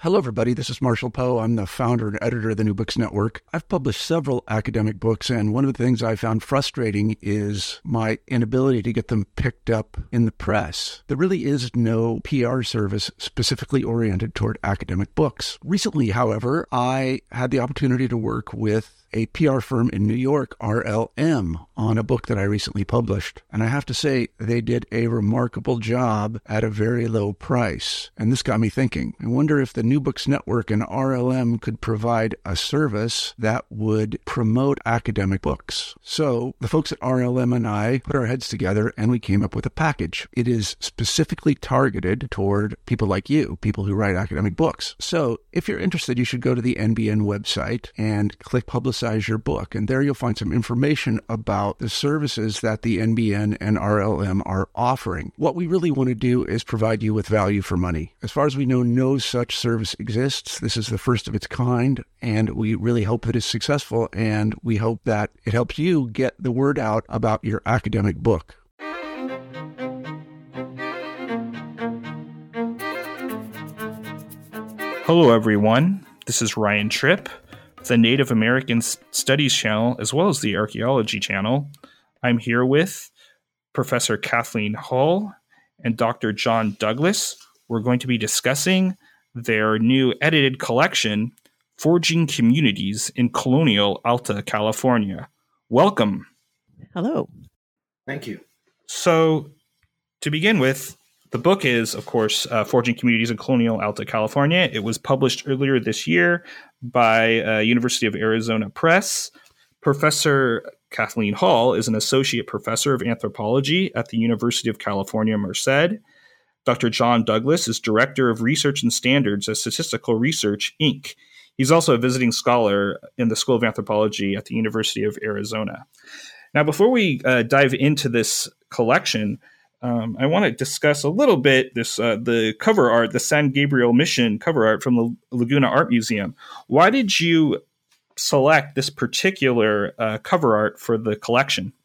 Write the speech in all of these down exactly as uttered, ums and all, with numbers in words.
Hello, everybody. This is Marshall Poe. I'm the founder and editor of the New Books Network. I've published several academic books, and one of the things I found frustrating is my inability to get them picked up in the press. There really is no P R service specifically oriented toward academic books. Recently, however, I had the opportunity to work with a P R firm in New York, R L M, on a book that I recently published. And I have to say, they did a remarkable job at a very low price. And this got me thinking. I wonder if the New Books Network and R L M could provide a service that would promote academic books. So the folks at R L M and I put our heads together and we came up with a package. It is specifically targeted toward people like you, people who write academic books. So if you're interested, you should go to the N B N website and click Publicize your book. And there you'll find some information about the services that the N B N and R L M are offering. What we really want to do is provide you with value for money. As far as we know, no such service exists. This is the first of its kind, and we really hope that it's successful, and we hope that it helps you get the word out about your academic book. Hello, everyone. This is Ryan Tripp, the Native American Studies channel, as well as the Archaeology channel. I'm here with Professor Kathleen Hall and Doctor John Douglas. We're going to be discussing their new edited collection, Forging Communities in Colonial Alta California. Welcome. Hello. Thank you. So, to begin with, the book is, of course, uh, Forging Communities in Colonial Alta California. It was published earlier this year by uh, University of Arizona Press. Professor Kathleen Hall is an associate professor of anthropology at the University of California, Merced. Doctor John Douglas is director of research and standards at Statistical Research, Incorporated. He's also a visiting scholar in the School of Anthropology at the University of Arizona. Now, before we uh, dive into this collection, Um, I want to discuss a little bit this uh, the cover art, the San Gabriel Mission cover art from the Laguna Art Museum. Why did you select this particular uh, cover art for the collection?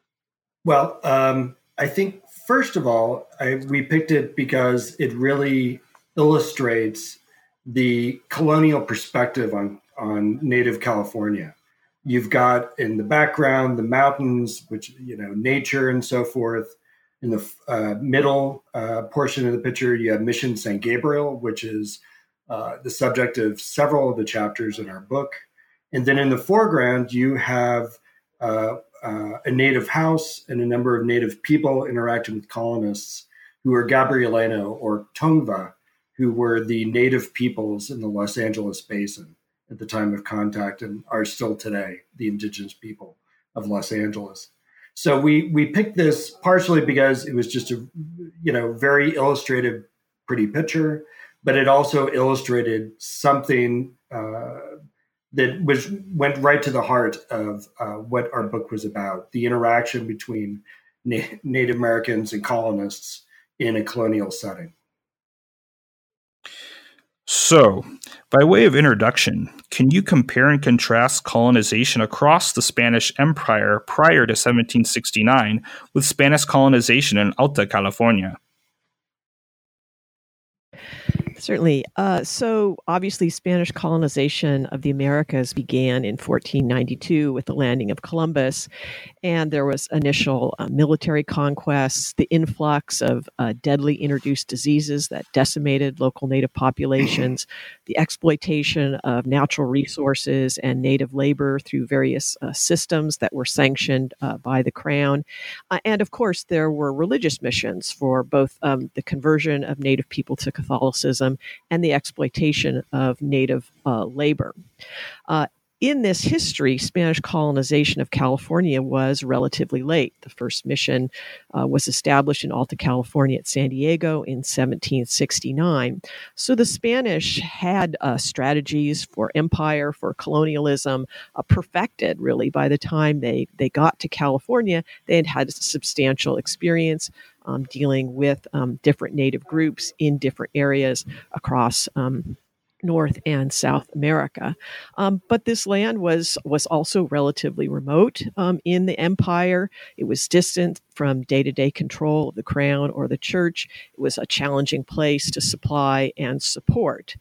Well, um, I think, first of all, I, we picked it because it really illustrates the colonial perspective on, on Native California. You've got in the background the mountains, which, you know, nature and so forth. In the uh, middle uh, portion of the picture, you have Mission San Gabriel, which is uh, the subject of several of the chapters in our book. And then in the foreground, you have uh, uh, a native house and a number of native people interacting with colonists who are Gabrielino or Tongva, who were the native peoples in the Los Angeles Basin at the time of contact and are still today the indigenous people of Los Angeles. So we we picked this partially because it was just a, you know, very illustrative, pretty picture, but it also illustrated something uh, that was went right to the heart of uh, what our book was about: the interaction between Na- Native Americans and colonists in a colonial setting. So, by way of introduction, can you compare and contrast colonization across the Spanish Empire prior to seventeen sixty-nine with Spanish colonization in Alta California? Certainly. Uh, so obviously, Spanish colonization of the Americas began in fourteen ninety-two with the landing of Columbus. And there was initial uh, military conquests, the influx of uh, deadly introduced diseases that decimated local native populations, the exploitation of natural resources and native labor through various uh, systems that were sanctioned uh, by the Crown. Uh, and of course, there were religious missions for both um, the conversion of native people to Catholicism and the exploitation of native uh, labor. Uh, In this history, Spanish colonization of California was relatively late. The first mission uh, was established in Alta California at San Diego in seventeen sixty-nine. So the Spanish had uh, strategies for empire, for colonialism, uh, perfected really by the time they, they got to California. They had had substantial experience um, dealing with um, different native groups in different areas across um North and South America. Um, but this land was was also relatively remote um, in the empire. It was distant from day-to-day control of the crown or the church. It was a challenging place to supply and support.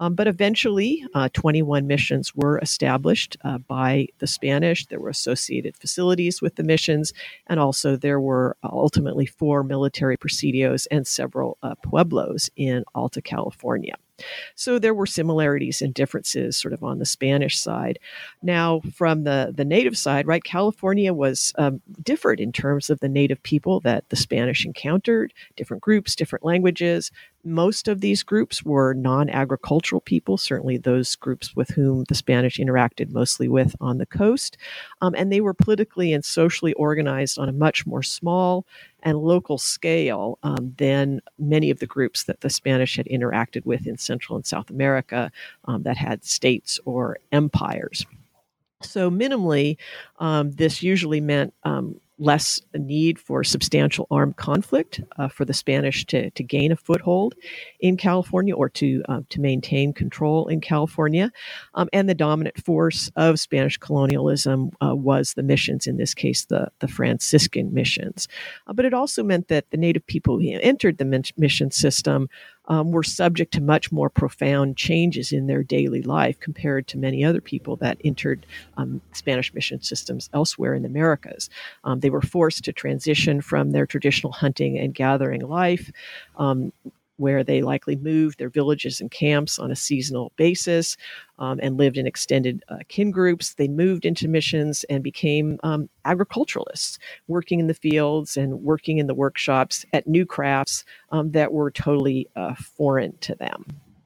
Um, but eventually, uh, twenty-one missions were established uh, by the Spanish. There were associated facilities with the missions, and also there were ultimately four military presidios and several uh, pueblos in Alta California. So there were similarities and differences sort of on the Spanish side. Now, from the, the native side, right, California was um, differed in terms of the native people that the Spanish encountered, different groups, different languages. Most of these groups were non-agricultural people, certainly those groups with whom the Spanish interacted mostly with on the coast. Um, and they were politically and socially organized on a much more small and local scale um, than many of the groups that the Spanish had interacted with in Central and South America um, that had states or empires. So minimally, um, this usually meant um, less need for substantial armed conflict uh, for the Spanish to, to gain a foothold in California or to uh, to maintain control in California. Um, and the dominant force of Spanish colonialism uh, was the missions, in this case, the, the Franciscan missions. Uh, but it also meant that the native people who entered the mission system Um, were subject to much more profound changes in their daily life compared to many other people that entered um, Spanish mission systems elsewhere in the Americas. Um, they were forced to transition from their traditional hunting and gathering life, um, where they likely moved their villages and camps on a seasonal basis um, and lived in extended uh, kin groups. They moved into missions and became um, agriculturalists, working in the fields and working in the workshops at new crafts um, that were totally uh, foreign to them.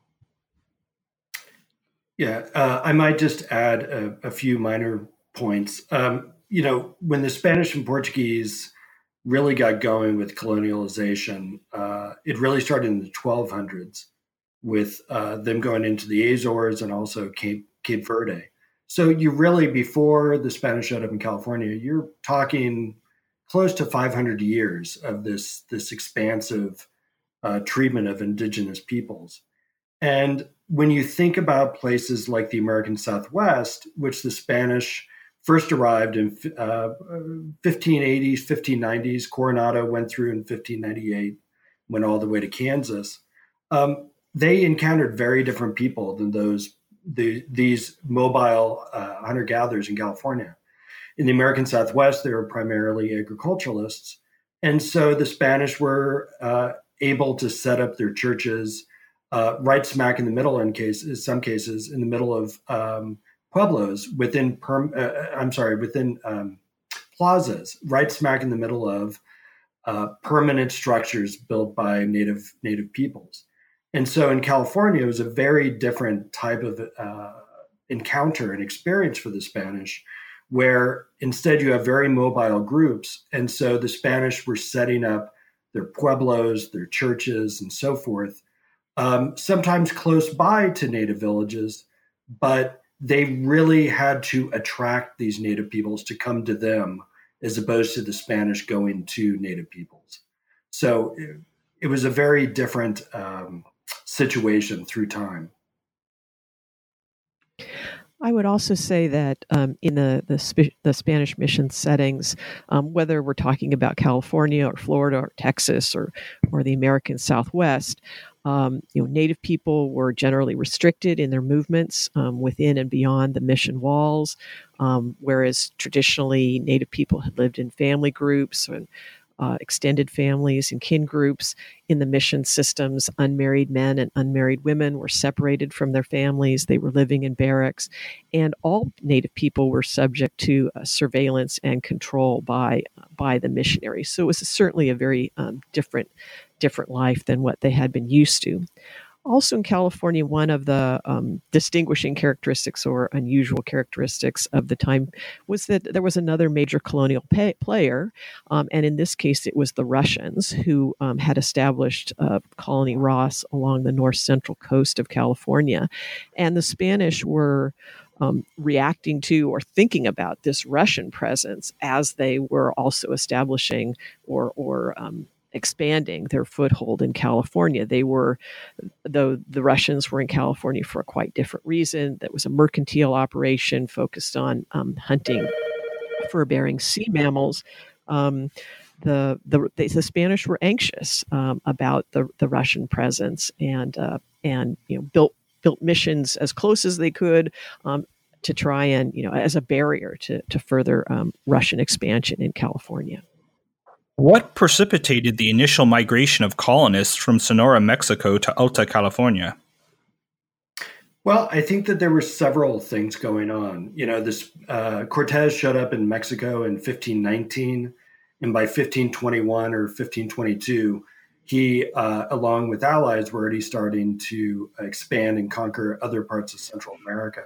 Yeah, uh, I might just add a, a few minor points. Um, you know, when the Spanish and Portuguese really got going with colonialization, uh, it really started in the twelve hundreds with uh, them going into the Azores and also Cape, Cape Verde. So you really, before the Spanish showed up in California, you're talking close to five hundred years of this, this expansive uh, treatment of indigenous peoples. And when you think about places like the American Southwest, which the Spanish first arrived in uh, fifteen eighties, fifteen nineties. Coronado went through in fifteen ninety-eight, went all the way to Kansas. Um, they encountered very different people than those the, these mobile uh, hunter-gatherers in California. In the American Southwest, they were primarily agriculturalists. And so the Spanish were uh, able to set up their churches uh, right smack in the middle, in cases, some cases, in the middle of um, pueblos within, perm, uh, I'm sorry, within um, plazas, right smack in the middle of uh, permanent structures built by native native peoples. And so in California, it was a very different type of uh, encounter and experience for the Spanish, where instead you have very mobile groups. And so the Spanish were setting up their pueblos, their churches, and so forth, um, sometimes close by to native villages, but they really had to attract these native peoples to come to them as opposed to the Spanish going to native peoples. So it, it was a very different um, situation through time. I would also say that um, in the the, Sp- the Spanish mission settings, um, whether we're talking about California or Florida or Texas or or the American Southwest, um, you know, Native people were generally restricted in their movements um, within and beyond the mission walls, um, whereas traditionally Native people had lived in family groups and Uh, extended families and kin groups. In the mission systems, unmarried men and unmarried women were separated from their families. They were living in barracks, and all Native people were subject to uh, surveillance and control by by the missionaries. So it was certainly a very um, different different life than what they had been used to. Also in California, one of the um, distinguishing characteristics or unusual characteristics of the time was that there was another major colonial pay- player, um, and in this case it was the Russians, who um, had established uh, Colony Ross along the north central coast of California. And the Spanish were um, reacting to or thinking about this Russian presence as they were also establishing or, or um, expanding their foothold in California. They were, though the Russians were in California for a quite different reason. That was a mercantile operation focused on um, hunting fur-bearing sea mammals. Um, the, the the Spanish were anxious um, about the the Russian presence and uh, and you know built built missions as close as they could um, to try and, you know, as a barrier to, to further um, Russian expansion in California. What precipitated the initial migration of colonists from Sonora, Mexico to Alta California? Well, I think that there were several things going on. You know, this uh, Cortez showed up in Mexico in fifteen nineteen, and by fifteen twenty-one or fifteen twenty-two, he, uh, along with allies, were already starting to expand and conquer other parts of Central America.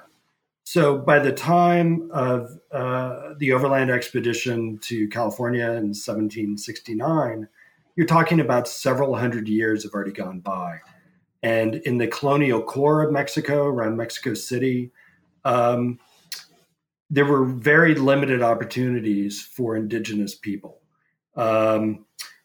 So by the time of uh, the overland expedition to California in seventeen sixty-nine, you're talking about several hundred years have already gone by. And in the colonial core of Mexico, around Mexico City, um, there were very limited opportunities for indigenous people. Um,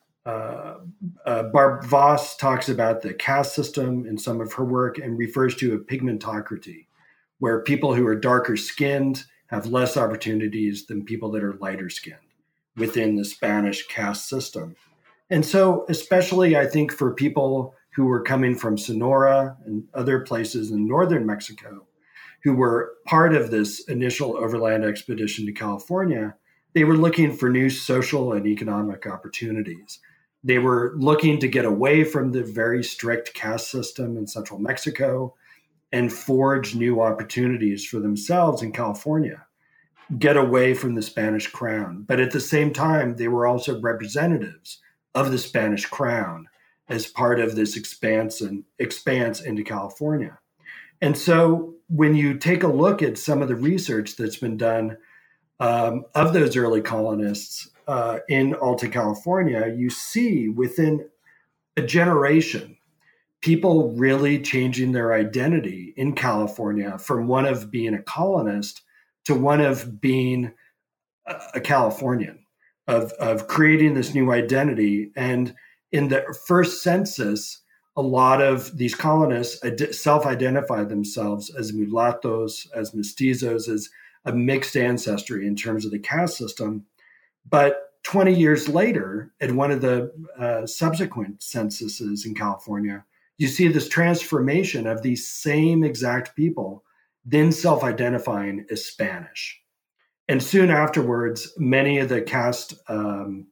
uh, uh, Barb Voss talks about the caste system in some of her work and refers to a pigmentocracy, where people who are darker skinned have less opportunities than people that are lighter skinned within the Spanish caste system. And so, especially I think for people who were coming from Sonora and other places in northern Mexico, who were part of this initial overland expedition to California, they were looking for new social and economic opportunities. They were looking to get away from the very strict caste system in central Mexico and forge new opportunities for themselves in California, get away from the Spanish crown. But at the same time, they were also representatives of the Spanish crown as part of this expanse and expanse into California. And so when you take a look at some of the research that's been done um, of those early colonists uh, in Alta California, you see within a generation, people really changing their identity in California from one of being a colonist to one of being a, a Californian, of, of creating this new identity. And in the first census, a lot of these colonists self-identify themselves as mulattoes, as mestizos, as a mixed ancestry in terms of the caste system. But twenty years later, at one of the uh, subsequent censuses in California, you see this transformation of these same exact people then self-identifying as Spanish. And soon afterwards, many of the caste um,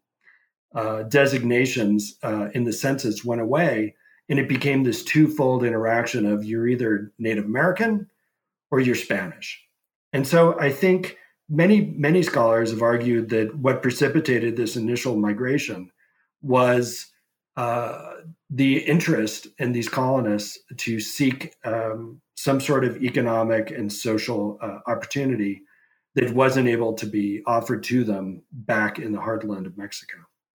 uh, designations uh, in the census went away, and it became this twofold interaction of you're either Native American or you're Spanish. And so I think many, many scholars have argued that what precipitated this initial migration was uh, the interest in these colonists to seek um, some sort of economic and social uh, opportunity that wasn't able to be offered to them back in the heartland of Mexico.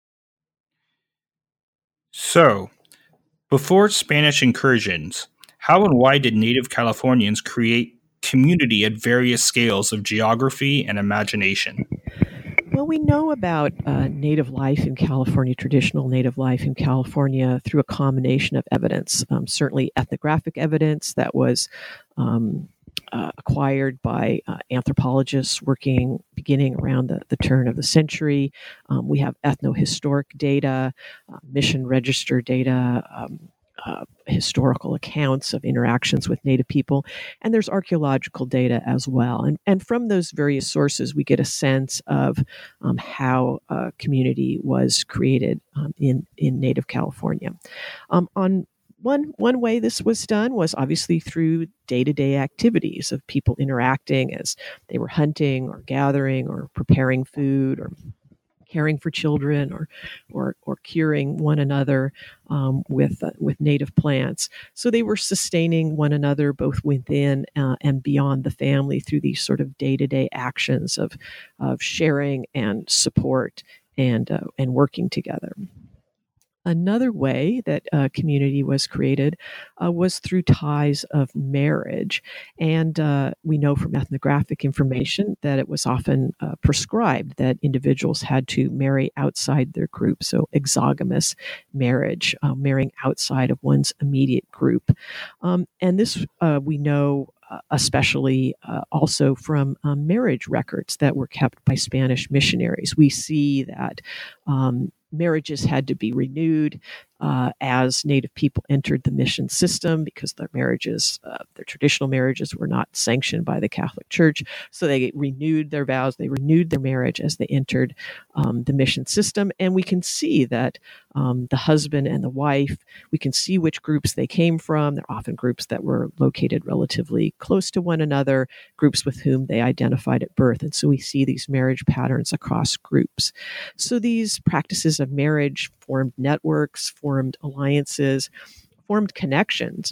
So, before Spanish incursions, how and why did Native Californians create community at various scales of geography and imagination? Well, we know about uh, Native life in California, traditional Native life in California, through a combination of evidence. Um, certainly ethnographic evidence that was um, uh, acquired by uh, anthropologists working beginning around the, the turn of the century. Um, we have ethnohistoric data, uh, mission register data, um, Uh, historical accounts of interactions with Native people, and there's archaeological data as well. And, and from those various sources, we get a sense of um, how a community was created um, in, in Native California. Um, on one, one way this was done was obviously through day-to-day activities of people interacting as they were hunting or gathering or preparing food or caring for children, or or, or curing one another um, with uh, with native plants. So they were sustaining one another both within uh, and beyond the family through these sort of day-to-day actions of of sharing and support and uh, and working together. Another way that uh, community was created uh, was through ties of marriage. And uh, we know from ethnographic information that it was often uh, prescribed that individuals had to marry outside their group, so exogamous marriage, uh, marrying outside of one's immediate group. Um, and this, uh, we know, Uh, especially uh, also from um, marriage records that were kept by Spanish missionaries. We see that um, marriages had to be renewed uh, as Native people entered the mission system, because their marriages, uh, their traditional marriages, were not sanctioned by the Catholic Church. So they renewed their vows, they renewed their marriage as they entered um, the mission system. And we can see that um, the husband and the wife, we can see which groups they came from. They're often groups that were located relatively close to one another, groups with whom they identified at birth. And so we see these marriage patterns across groups. So these practices of marriage formed networks, formed alliances, formed connections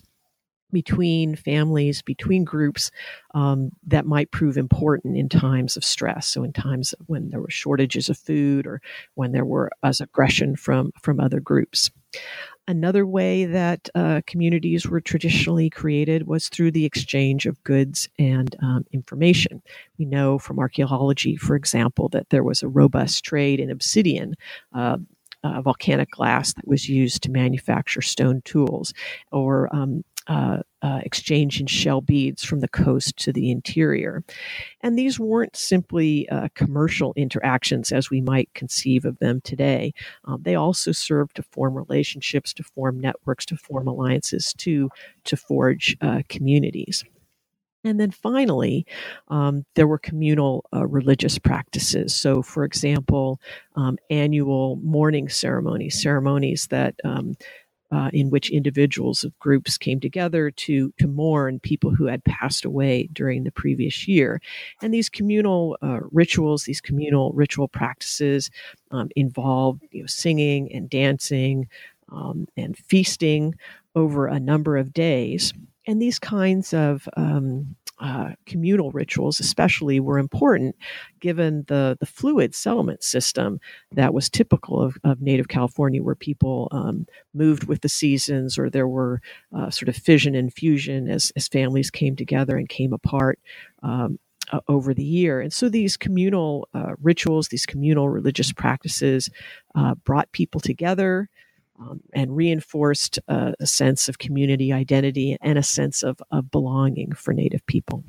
between families, between groups um, that might prove important in times of stress. So in times when there were shortages of food or when there were as aggression from, from other groups. Another way that uh, communities were traditionally created was through the exchange of goods and um, information. We know from archaeology, for example, that there was a robust trade in obsidian, uh, uh, volcanic glass that was used to manufacture stone tools, or um, uh, uh, exchange in shell beads from the coast to the interior. And these weren't simply uh, commercial interactions as we might conceive of them today. Um, they also served to form relationships, to form networks, to form alliances, to, to forge uh, communities. And then finally, um, there were communal uh, religious practices. So, for example, um, annual mourning ceremonies, ceremonies that um, Uh, in which individuals of groups came together to to mourn people who had passed away during the previous year. And these communal uh, rituals, these communal ritual practices um, involved you know, singing and dancing um, and feasting over a number of days. And these kinds of um, uh, communal rituals especially were important given the, the fluid settlement system that was typical of, of Native California, where people um, moved with the seasons, or there were uh, sort of fission and fusion as, as families came together and came apart um, uh, over the year. And so these communal uh, rituals, these communal religious practices uh, brought people together, Um, and reinforced uh, a sense of community identity and a sense of, of belonging for Native people.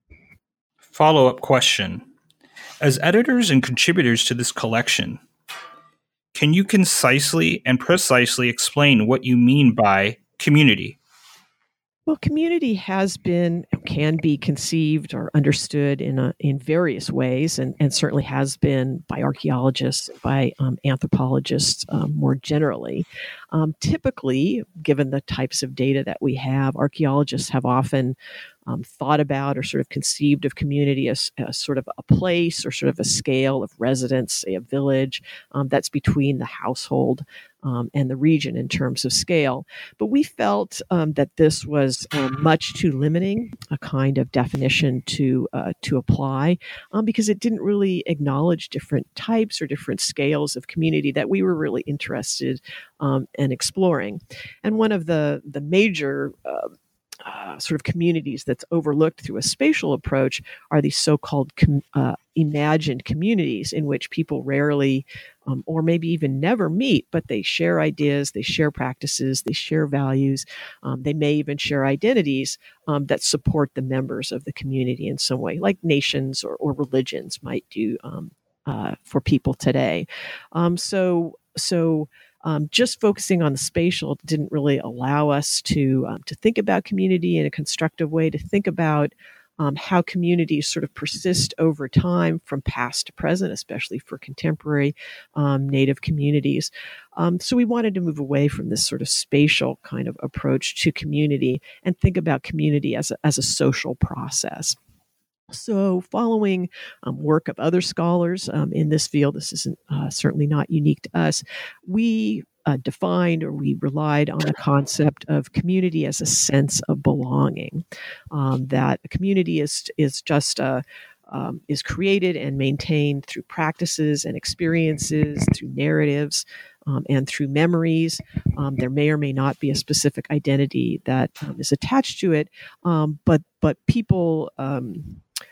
Follow-up question. As editors and contributors to this collection, can you concisely and precisely explain what you mean by community? Well, community has been, can be conceived or understood in a, in various ways, and, and certainly has been by archaeologists, by um, anthropologists um, more generally. Um, typically, given the types of data that we have, archaeologists have often um, thought about or sort of conceived of community as, as sort of a place or sort of a scale of residence, say a village, um, that's between the household Um, and the region in terms of scale. But we felt um, that this was um, much too limiting a kind of definition to uh, to apply um, because it didn't really acknowledge different types or different scales of community that we were really interested um, in exploring. And one of the, the major uh, Uh, sort of communities that's overlooked through a spatial approach are these so-called com- uh, imagined communities, in which people rarely um, or maybe even never meet, but they share ideas, they share practices, they share values, um, they may even share identities um, that support the members of the community in some way, like nations or, or religions might do um, uh, for people today. Um, so, so Um, just focusing on the spatial didn't really allow us to um, to think about community in a constructive way, to think about um, how communities sort of persist over time from past to present, especially for contemporary um, Native communities. Um, so we wanted to move away from this sort of spatial kind of approach to community and think about community as a, as a social process. So following um, work of other scholars um, in this field, this isn't uh, certainly not unique to us, we uh, defined or we relied on the concept of community as a sense of belonging, um, that a community is, is just a Um, is created and maintained through practices and experiences, through narratives, um, and through memories. Um, there may or may not be a specific identity that um, is attached to it, um, but but people um,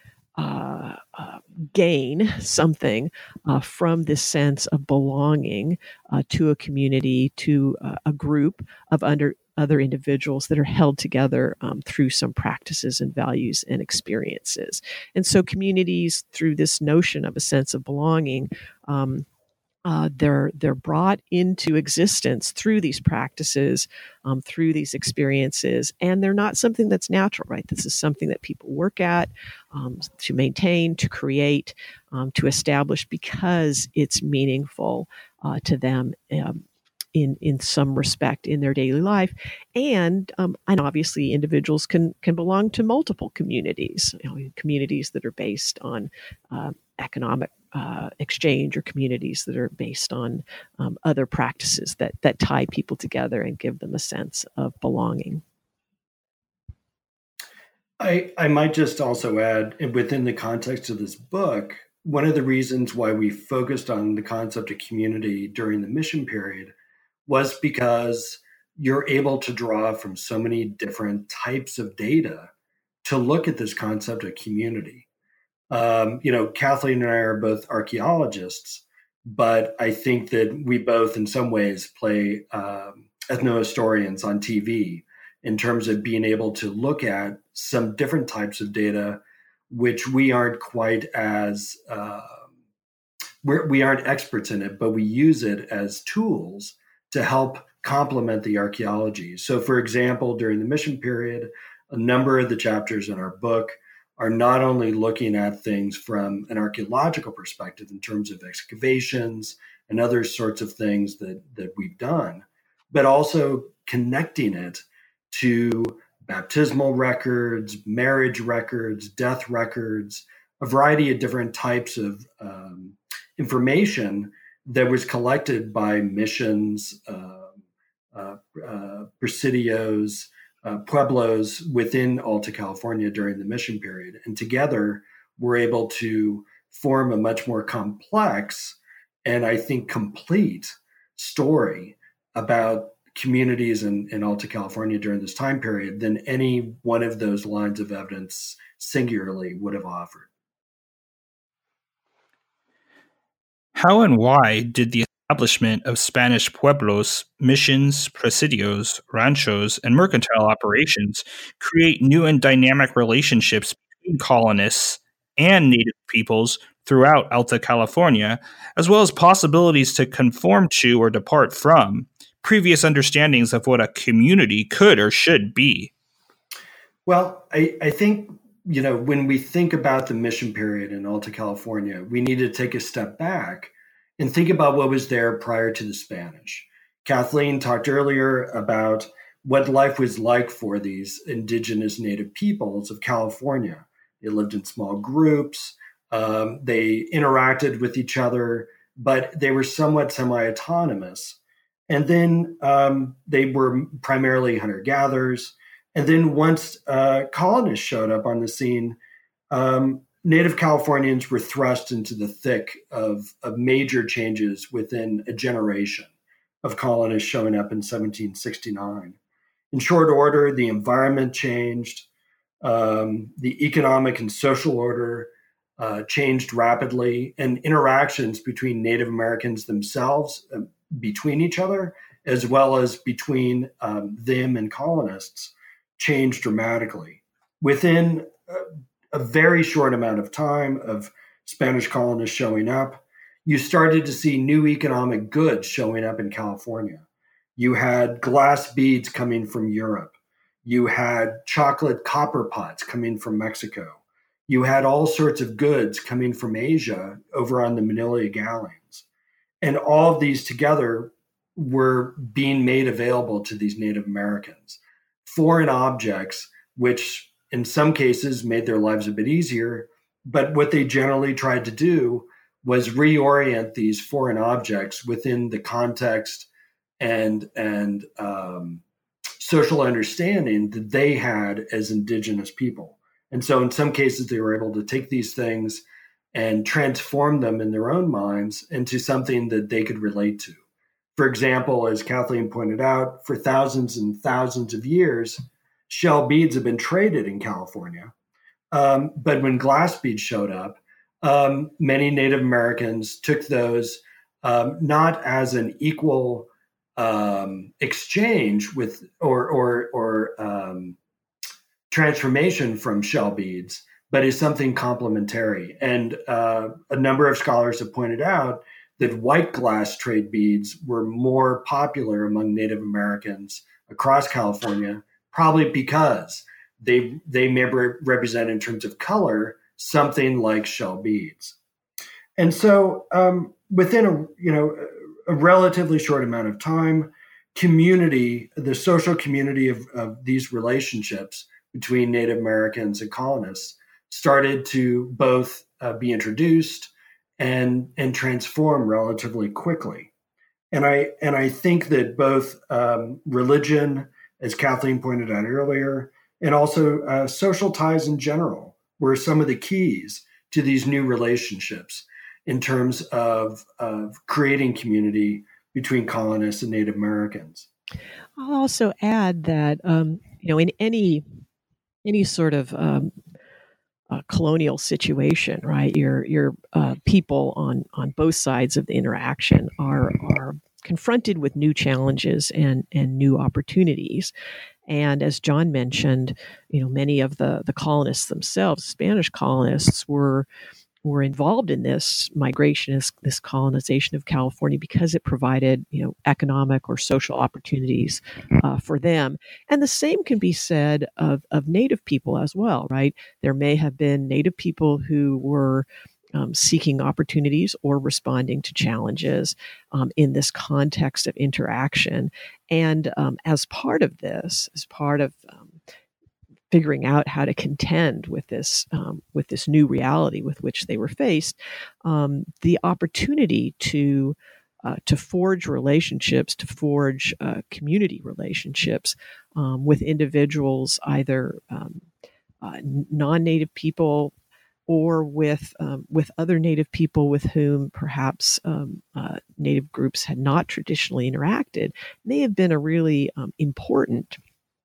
uh, uh, gain something uh, from this sense of belonging uh, to a community, to uh, a group of under other individuals that are held together um, through some practices and values and experiences. And so communities, through this notion of a sense of belonging, um, Uh, they're they're brought into existence through these practices, um, through these experiences, and they're not something that's natural, right? This is something that people work at, um, to maintain, to create, um, to establish, because it's meaningful uh, to them um, in in some respect in their daily life, and um, and obviously individuals can can belong to multiple communities, you know, communities that are based on uh, economic uh, exchange, or communities that are based on um, other practices that that tie people together and give them a sense of belonging. I, I might just also add, within the context of this book, one of the reasons why we focused on the concept of community during the mission period was because you're able to draw from so many different types of data to look at this concept of community. Um, you know, Kathleen and I are both archaeologists, but I think that we both, in some ways, play um, ethnohistorians on T V in terms of being able to look at some different types of data, which we aren't quite as, uh, we're, we aren't experts in it, but we use it as tools to help complement the archaeology. So, for example, during the mission period, a number of the chapters in our book are not only looking at things from an archaeological perspective in terms of excavations and other sorts of things that, that we've done, but also connecting it to baptismal records, marriage records, death records, a variety of different types of um, information that was collected by missions, uh, uh, uh, presidios, Uh, pueblos within Alta California during the mission period. And together, we're able to form a much more complex and I think complete story about communities in, in Alta California during this time period than any one of those lines of evidence singularly would have offered. How and why did the establishment of Spanish pueblos, missions, presidios, ranchos, and mercantile operations create new and dynamic relationships between colonists and native peoples throughout Alta California, as well as possibilities to conform to or depart from previous understandings of what a community could or should be? Well, I, I think, you know, when we think about the mission period in Alta California, we need to take a step back and think about what was there prior to the Spanish. Kathleen talked earlier about what life was like for these indigenous native peoples of California. They lived in small groups, um, they interacted with each other, but they were somewhat semi-autonomous. And then um, they were primarily hunter-gatherers. And then once uh, colonists showed up on the scene, um, Native Californians were thrust into the thick of, of major changes within a generation of colonists showing up in seventeen sixty-nine. In short order, the environment changed, um, the economic and social order uh, changed rapidly, and interactions between Native Americans themselves, uh, between each other, as well as between um, them and colonists, changed dramatically. Within uh, a very short amount of time of Spanish colonists showing up, you started to see new economic goods showing up in California. You had glass beads coming from Europe. You had chocolate copper pots coming from Mexico. You had all sorts of goods coming from Asia over on the Manila galleons. And all of these together were being made available to these Native Americans. Foreign objects, which in some cases made their lives a bit easier, but what they generally tried to do was reorient these foreign objects within the context and, and um, social understanding that they had as indigenous people. And so in some cases, they were able to take these things and transform them in their own minds into something that they could relate to. For example, as Kathleen pointed out, for thousands and thousands of years, shell beads have been traded in California. Um, but when glass beads showed up, um, many Native Americans took those um, not as an equal um, exchange with or or, or um, transformation from shell beads, but as something complementary. And uh, a number of scholars have pointed out that white glass trade beads were more popular among Native Americans across California, probably because they they may re- represent in terms of color something like shell beads. And so um, within a you know a relatively short amount of time, community, the social community of, of these relationships between Native Americans and colonists started to both uh, be introduced and and transform relatively quickly. And I and I think that both um, religion, as Kathleen pointed out earlier, and also uh, social ties in general were some of the keys to these new relationships in terms of, of creating community between colonists and Native Americans. I'll also add that um, you know in any any sort of um, uh, colonial situation, right? Your your uh, people on on both sides of the interaction are are confronted with new challenges and and new opportunities. And as John mentioned, you know, many of the the colonists themselves, Spanish colonists, were were involved in this migration, this, this colonization of California, because it provided, you know, economic or social opportunities uh, for them. And the same can be said of, of Native people as well, right? There may have been Native people who were um, seeking opportunities or responding to challenges um, in this context of interaction. And um, as part of this, as part of um, figuring out how to contend with this um, with this new reality with which they were faced, um, the opportunity to uh, to forge relationships, to forge uh, community relationships um, with individuals, either um, uh, non-Native people or with um, with other Native people with whom perhaps um, uh, Native groups had not traditionally interacted, may have been a really um, important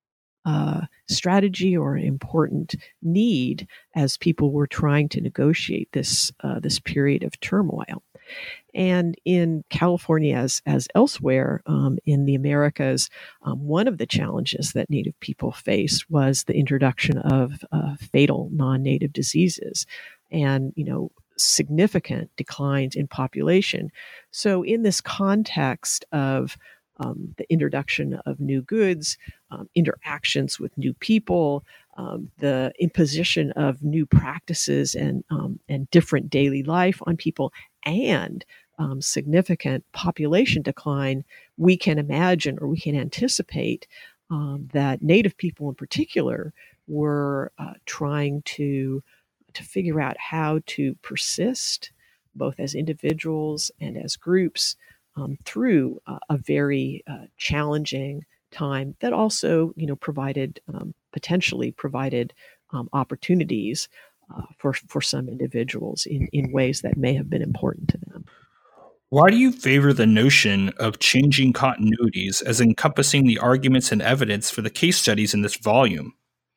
Uh, strategy or an important need as people were trying to negotiate this uh, this period of turmoil. And in California, as as elsewhere um, in the Americas, um, one of the challenges that Native people faced was the introduction of uh, fatal non-Native diseases, and you know significant declines in population. So, in this context of Um, the introduction of new goods, um, interactions with new people, um, the imposition of new practices and um, and different daily life on people, and um, significant population decline, we can imagine or we can anticipate um, that Native people in particular were uh, trying to to figure out how to persist, both as individuals and as groups, Um, through uh, a very uh, challenging time that also, you know, provided um, potentially provided um, opportunities uh, for for some individuals in, in ways that may have been important to them. Why do you favor the notion of changing continuities as encompassing the arguments and evidence for the case studies in this volume?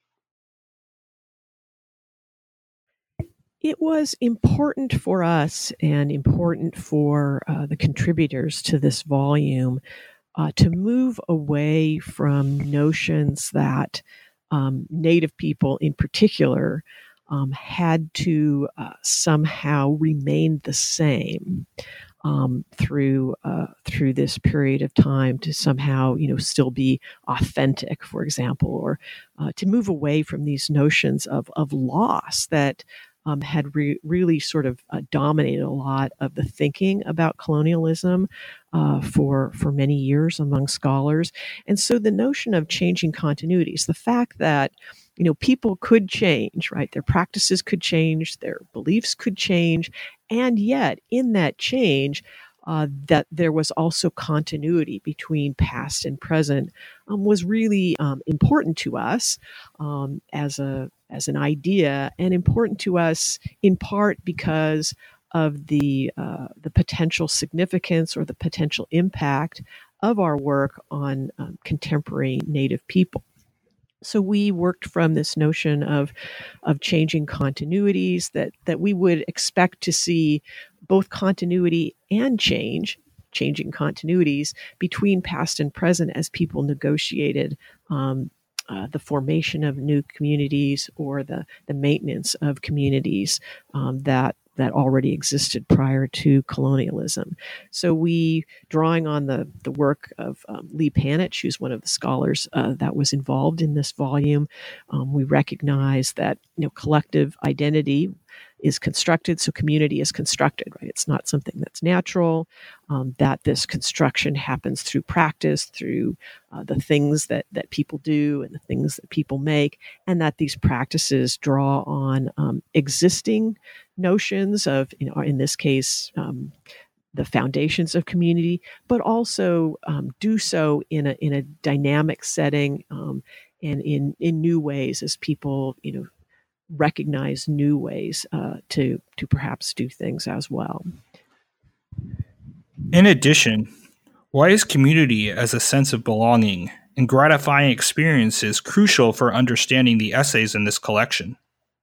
It was important for us and important for uh, the contributors to this volume uh, to move away from notions that um, Native people in particular um, had to uh, somehow remain the same um, through uh, through this period of time, to somehow, you know, still be authentic, for example, or uh, to move away from these notions of of loss that Um, had re- really sort of uh, dominated a lot of the thinking about colonialism uh, for for many years among scholars. And so the notion of changing continuities, the fact that, you know, people could change, right? Their practices could change, their beliefs could change, and yet in that change, uh, that there was also continuity between past and present um, was really um, important to us um, as a as an idea, and important to us in part because of the uh, the potential significance or the potential impact of our work on um, contemporary Native people. So we worked from this notion of of changing continuities, that that we would expect to see both continuity and change, changing continuities between past and present as people negotiated um, uh, the formation of new communities or the the maintenance of communities um, that that already existed prior to colonialism. So we, drawing on the, the work of um, Lee Panitch, who's one of the scholars uh, that was involved in this volume, um, we recognize that, you know, collective identity is constructed, so community is constructed, right? It's not something that's natural, um, that this construction happens through practice, through uh, the things that, that people do and the things that people make, and that these practices draw on um, existing notions of, you know, in this case, um, the foundations of community, but also um, do so in a in a dynamic setting um, and in in new ways as people, you know, recognize new ways uh, to to perhaps do things as well. In addition, why is community as a sense of belonging and gratifying experiences crucial for understanding the essays in this collection?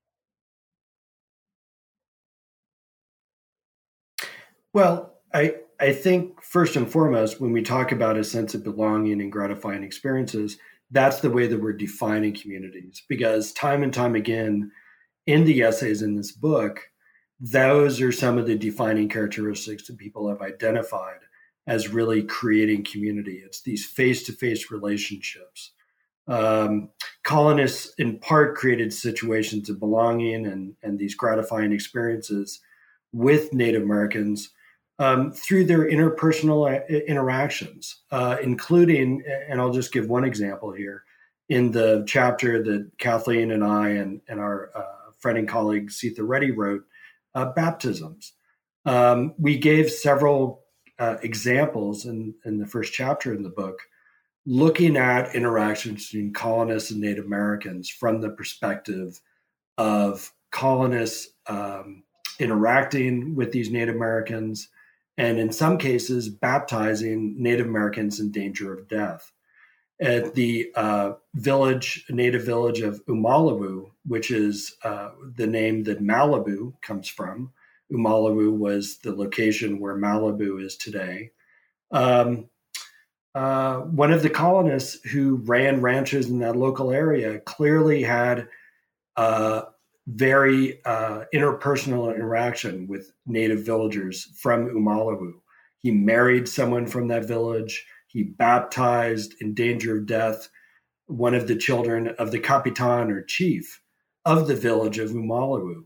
Well, I I think first and foremost, when we talk about a sense of belonging and gratifying experiences, that's the way that we're defining communities, because time and time again in the essays in this book, those are some of the defining characteristics that people have identified as really creating community. It's these face-to-face relationships. Um, colonists in part created situations of belonging and, and these gratifying experiences with Native Americans um, through their interpersonal interactions, uh, including, and I'll just give one example here, in the chapter that Kathleen and I and, and our uh, friend and colleague Sita Reddy wrote, uh, baptisms. Um, we gave several uh, examples in, in the first chapter in the book, looking at interactions between colonists and Native Americans from the perspective of colonists um, interacting with these Native Americans, and in some cases, baptizing Native Americans in danger of death. At the uh, village, native village of Umalawu, which is uh, the name that Malibu comes from. Umalawu was the location where Malibu is today. Um, uh, one of the colonists who ran ranches in that local area clearly had uh, very uh, interpersonal interaction with native villagers from Umalawu. He married someone from that village. He baptized in danger of death one of the children of the Capitan or chief of the village of Umalawu.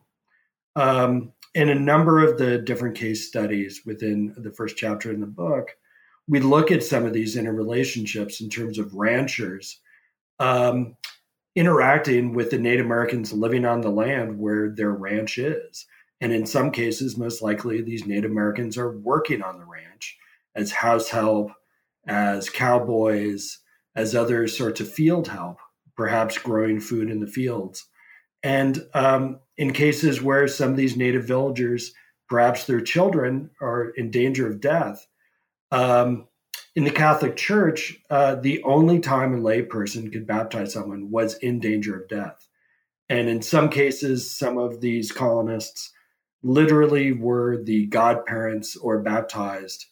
Um, in a number of the different case studies within the first chapter in the book, we look at some of these interrelationships in terms of ranchers um, interacting with the Native Americans living on the land where their ranch is. And in some cases, most likely, these Native Americans are working on the ranch as house help, as cowboys, as other sorts of field help, perhaps growing food in the fields. And um, in cases where some of these native villagers, perhaps their children, are in danger of death, um, in the Catholic Church, uh, the only time a layperson could baptize someone was in danger of death. And in some cases, some of these colonists literally were the godparents or baptized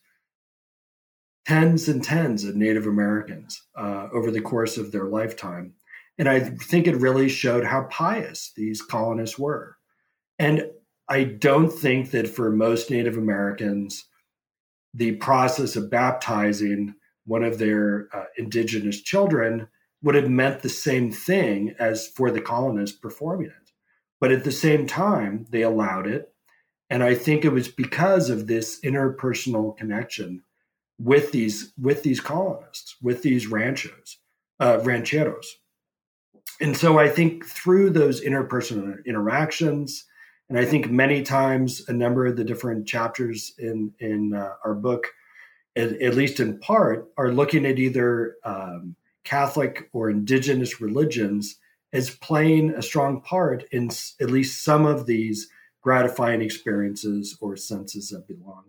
tens and tens of Native Americans uh, over the course of their lifetime. And I think it really showed how pious these colonists were. And I don't think that for most Native Americans, the process of baptizing one of their uh, indigenous children would have meant the same thing as for the colonists performing it. But at the same time, they allowed it. And I think it was because of this interpersonal connection with these with these colonists, with these ranchos, uh, rancheros. And so I think through those interpersonal interactions, and I think many times a number of the different chapters in, in uh, our book, at, at least in part, are looking at either um, Catholic or indigenous religions as playing a strong part in s- at least some of these gratifying experiences or senses of belonging.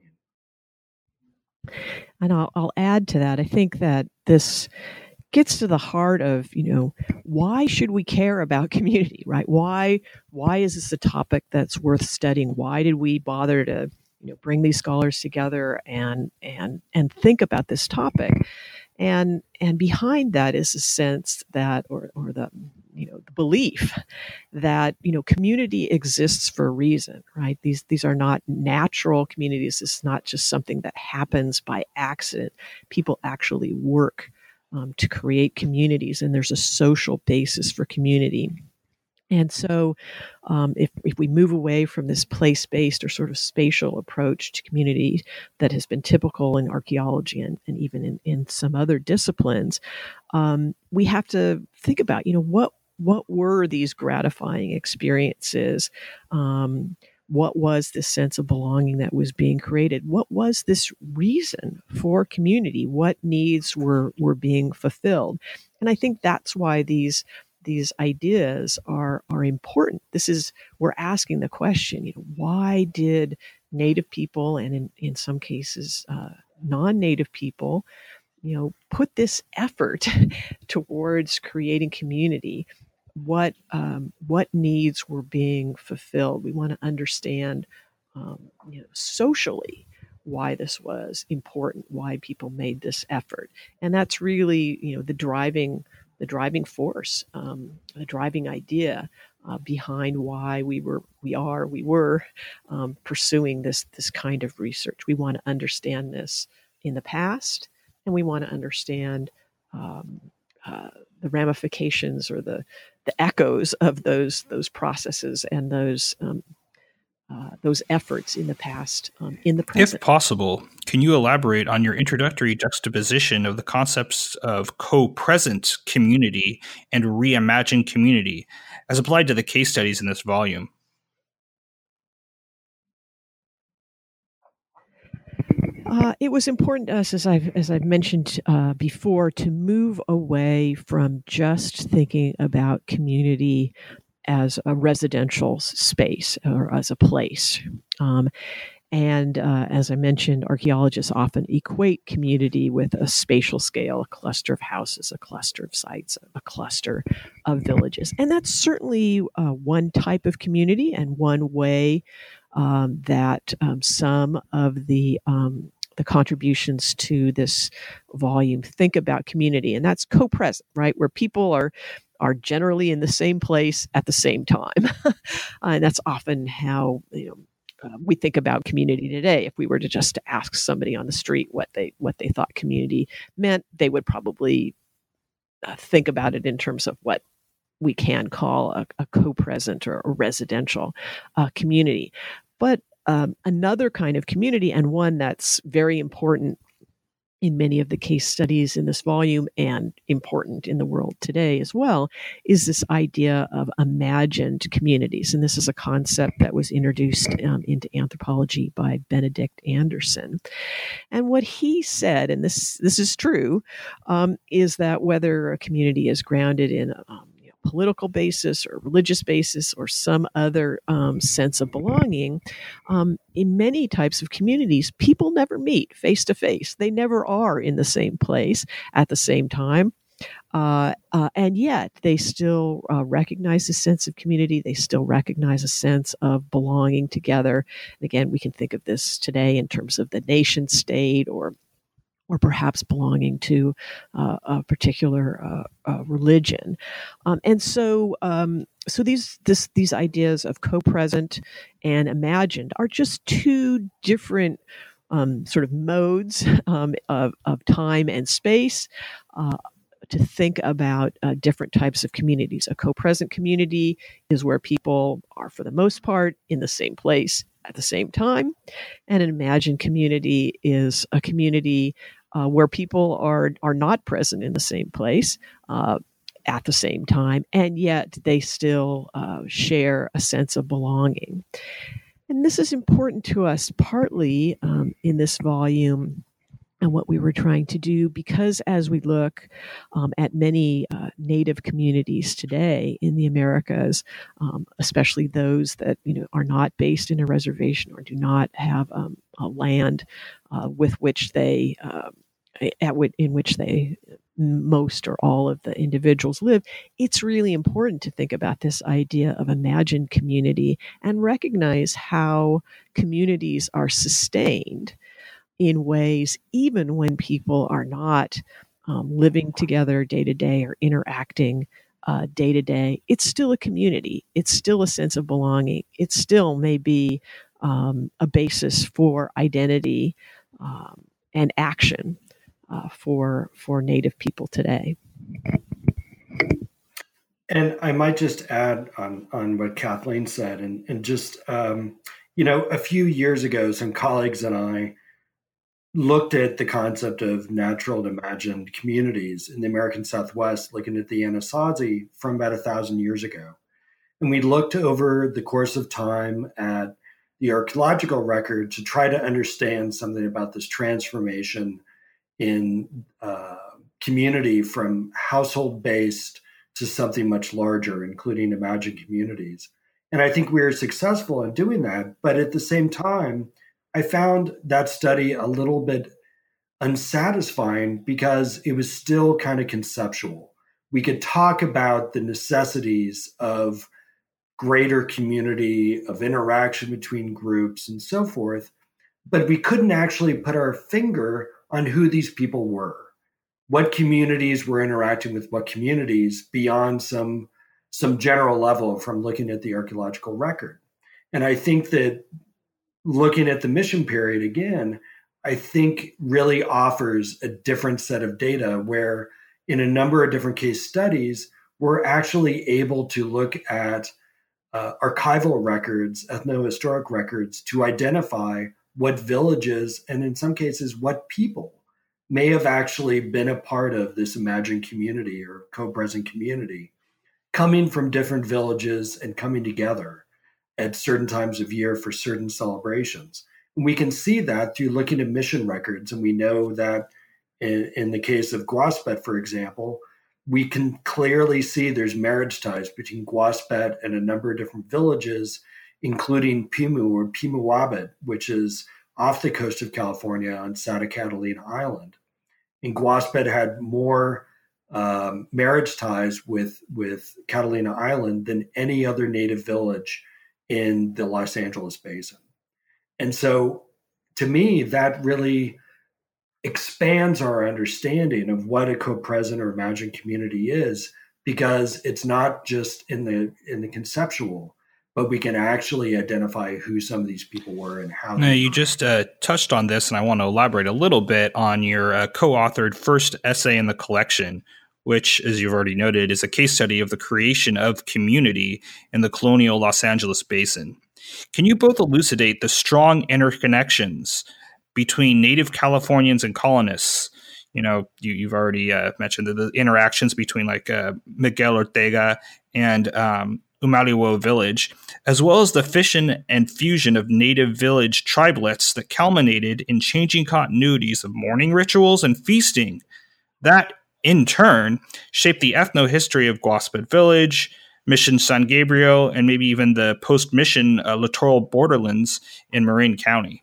And I'll, I'll add to that. I think that this gets to the heart of, you know, why should we care about community, right? Why why is this a topic that's worth studying? Why did we bother to, you know, bring these scholars together and and and think about this topic? And and behind that is a sense that, or or the you know, the belief that, you know, community exists for a reason, right? These these are not natural communities. This is not just something that happens by accident. People actually work um, to create communities, and there's a social basis for community. And so um, if, if we move away from this place-based or sort of spatial approach to community that has been typical in archaeology and, and even in, in some other disciplines, um, we have to think about, you know, what what were these gratifying experiences? Um, what was this sense of belonging that was being created? What was this reason for community? What needs were were being fulfilled? And I think that's why these these ideas are are important. This is, we're asking the question, you know, why did Native people, and in, in some cases uh, non-Native people, you know, put this effort towards creating community? What um, what needs were being fulfilled? We want to understand, um, you know, socially why this was important, why people made this effort, and that's really, you know, the driving the driving force, um, the driving idea uh, behind why we were we are we were um, pursuing this this kind of research. We want to understand this in the past, and we want to understand um, uh, the ramifications or the the echoes of those those processes and those um, uh, those efforts in the past, um, in the present. If possible, can you elaborate on your introductory juxtaposition of the concepts of co-present community and reimagined community as applied to the case studies in this volume? Uh, it was important to us, as I've as I've mentioned uh, before, to move away from just thinking about community as a residential space or as a place. Um, and uh, as I mentioned, archaeologists often equate community with a spatial scale, a cluster of houses, a cluster of sites, a cluster of villages. And that's certainly uh, one type of community and one way um, that um, some of the um, the contributions to this volume think about community, and that's co-present, right? Where people are are generally in the same place at the same time. uh, and that's often how, you know, uh, we think about community today. If we were to just to ask somebody on the street what they what they thought community meant, they would probably uh, think about it in terms of what we can call a, a co-present or a residential uh, community. But um, another kind of community, and one that's very important in many of the case studies in this volume and important in the world today as well, is this idea of imagined communities. And this is a concept that was introduced um, into anthropology by Benedict Anderson. And what he said, and this this is true, um, is that whether a community is grounded in um, political basis or religious basis or some other um, sense of belonging, um, in many types of communities, people never meet face to face. They never are in the same place at the same time. Uh, uh, and yet they still uh, recognize a sense of community. They still recognize a sense of belonging together. And again, we can think of this today in terms of the nation state, or or perhaps belonging to uh, a particular uh, uh, religion. Um, and so um, so these this, these ideas of co-present and imagined are just two different um, sort of modes um, of, of time and space uh, to think about uh, different types of communities. A co-present community is where people are, for the most part, in the same place at the same time. And an imagined community is a community Uh, where people are are not present in the same place uh, at the same time, and yet they still uh, share a sense of belonging. And this is important to us partly um, in this volume and what we were trying to do, because as we look um, at many uh, Native communities today in the Americas, um, especially those that, you know, are not based in a reservation or do not have um, a land uh, with which they uh, at w- in which they most or all of the individuals live, it's really important to think about this idea of imagined community and recognize how communities are sustained in ways even when people are not um, living together day to day or interacting uh, day to day, it's still a community. It's still a sense of belonging. It still may be um, a basis for identity um, and action uh, for for Native people today. And I might just add on, on what Kathleen said, and, and just, um, you know, a few years ago, some colleagues and I looked at the concept of natural and imagined communities in the American Southwest, looking at the Anasazi from about a thousand years ago. And we looked over the course of time at the archaeological record to try to understand something about this transformation in uh, community from household-based to something much larger, including imagined communities. And I think we were successful in doing that. But at the same time, I found that study a little bit unsatisfying because it was still kind of conceptual. We could talk about the necessities of greater community, of interaction between groups and so forth, but we couldn't actually put our finger on who these people were. What communities were interacting with what communities beyond some, some general level from looking at the archaeological record. And I think that looking at the mission period again, I think really offers a different set of data where in a number of different case studies, we're actually able to look at uh, archival records, ethnohistoric records to identify what villages and in some cases what people may have actually been a part of this imagined community or co-present community, coming from different villages and coming together at certain times of year for certain celebrations. And we can see that through looking at mission records. And we know that in, in the case of Gwaspet, for example, we can clearly see there's marriage ties between Gwaspet and a number of different villages, including Pimu or Pimuwabet, which is off the coast of California on Santa Catalina Island. And Gwaspet had more um, marriage ties with, with Catalina Island than any other native village in the Los Angeles basin. And so to me, that really expands our understanding of what a co-present or imagined community is, because it's not just in the in the conceptual, but we can actually identify who some of these people were and how. No, you just uh, touched on this, and I want to elaborate a little bit on your uh, co-authored first essay in the collection, which, as you've already noted, is a case study of the creation of community in the colonial Los Angeles basin. Can you both elucidate the strong interconnections between Native Californians and colonists? You know, you, you've already uh, mentioned the, the interactions between like uh, Miguel Ortega and um, Umaliwo village, as well as the fission and fusion of native village tribelets that culminated in changing continuities of mourning rituals and feasting. That, in turn, shaped the ethno-history of Gwaspet Village, Mission San Gabriel, and maybe even the post-mission uh, littoral borderlands in Marin County.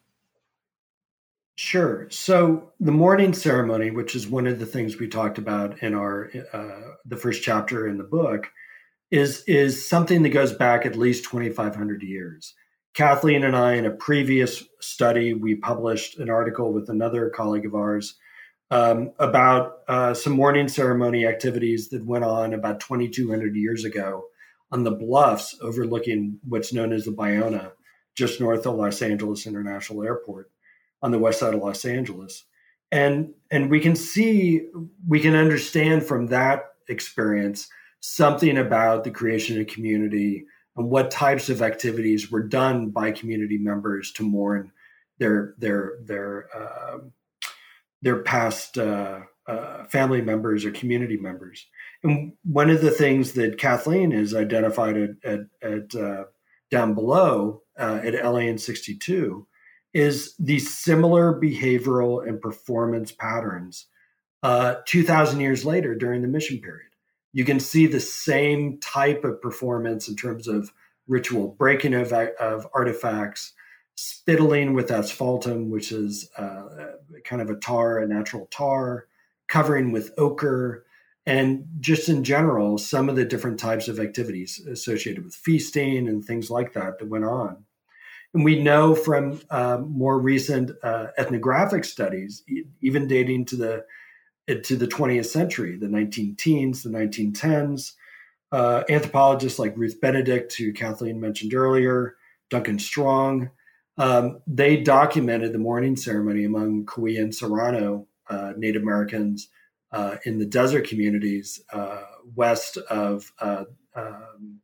Sure. So the mourning ceremony, which is one of the things we talked about in our uh, the first chapter in the book, is is something that goes back at least twenty-five hundred years. Kathleen and I, in a previous study, we published an article with another colleague of ours um, about uh, some mourning ceremony activities that went on about twenty-two hundred years ago on the bluffs overlooking what's known as the Bayona, just north of Los Angeles International Airport, on the west side of Los Angeles. And, and we can see, we can understand from that experience something about the creation of community and what types of activities were done by community members to mourn their their their uh, their past uh, uh, family members or community members. And one of the things that Kathleen has identified at, at, at uh, down below uh, at L A N sixty-two is these similar behavioral and performance patterns uh, two thousand years later during the mission period. You can see the same type of performance in terms of ritual breaking of, of artifacts, spittling with asphaltum, which is uh, kind of a tar, a natural tar, covering with ochre, and just in general, some of the different types of activities associated with feasting and things like that that went on. And we know from uh, more recent uh, ethnographic studies, even dating to the to the twentieth century, the nineteen teens, the nineteen tens, uh, anthropologists like Ruth Benedict, who Kathleen mentioned earlier, Duncan Strong. Um, they documented the mourning ceremony among Cahuilla and Serrano uh, Native Americans uh, in the desert communities uh, west of, uh, um,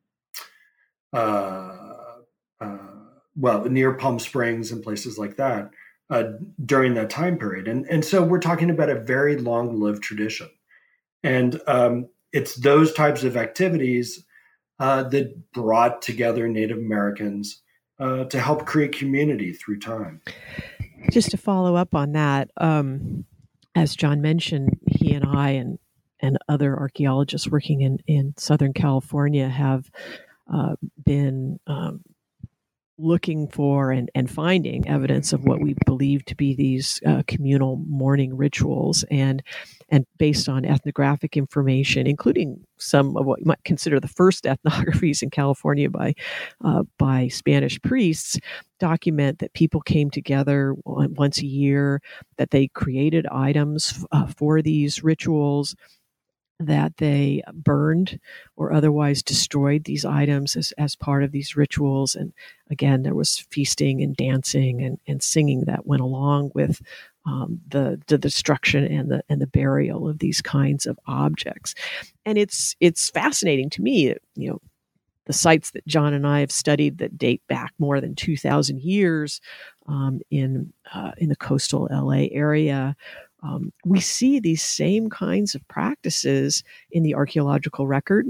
uh, uh, well, near Palm Springs and places like that uh, during that time period. And, and so we're talking about a very long-lived tradition. And um, it's those types of activities uh, that brought together Native Americans uh, to help create community through time. Just to follow up on that, um, as John mentioned, he and I and and other archaeologists working in, in Southern California have uh, been um, looking for and, and finding evidence of what we believe to be these uh, communal mourning rituals, and and based on ethnographic information, including some of what you might consider the first ethnographies in California by uh, by Spanish priests, document that people came together once a year, that they created items uh, for these rituals, that they burned or otherwise destroyed these items as, as part of these rituals. And again, there was feasting and dancing and, and singing that went along with um, the, the destruction and the and the burial of these kinds of objects. And it's it's fascinating to me, you know, the sites that John and I have studied that date back more than two thousand years um, in uh, in the coastal L A area. Um, we see these same kinds of practices in the archaeological record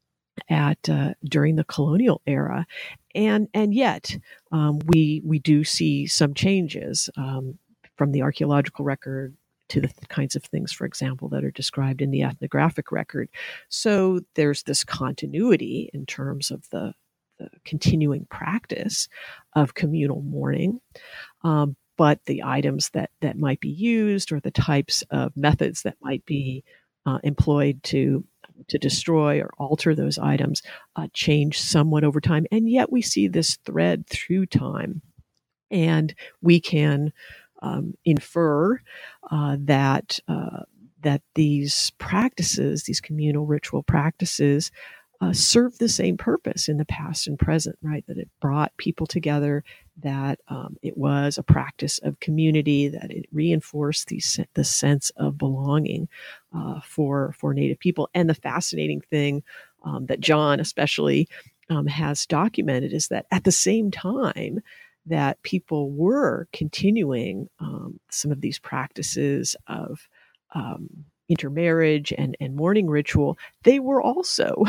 at uh, during the colonial era, and and yet um, we we do see some changes um, from the archaeological record to the th- kinds of things, for example, that are described in the ethnographic record. So there's this continuity in terms of the, the continuing practice of communal mourning. Um, but the items that, that might be used or the types of methods that might be uh, employed to to destroy or alter those items uh, change somewhat over time. And yet we see this thread through time. And we can um, infer uh, that uh, that these practices, these communal ritual practices, uh, serve the same purpose in the past and present, right? That it brought people together, that um, it was a practice of community, that it reinforced the, the sense of belonging uh, for, for Native people. And the fascinating thing um, that John especially um, has documented is that at the same time that people were continuing um, some of these practices of um, intermarriage and, and mourning ritual, they were also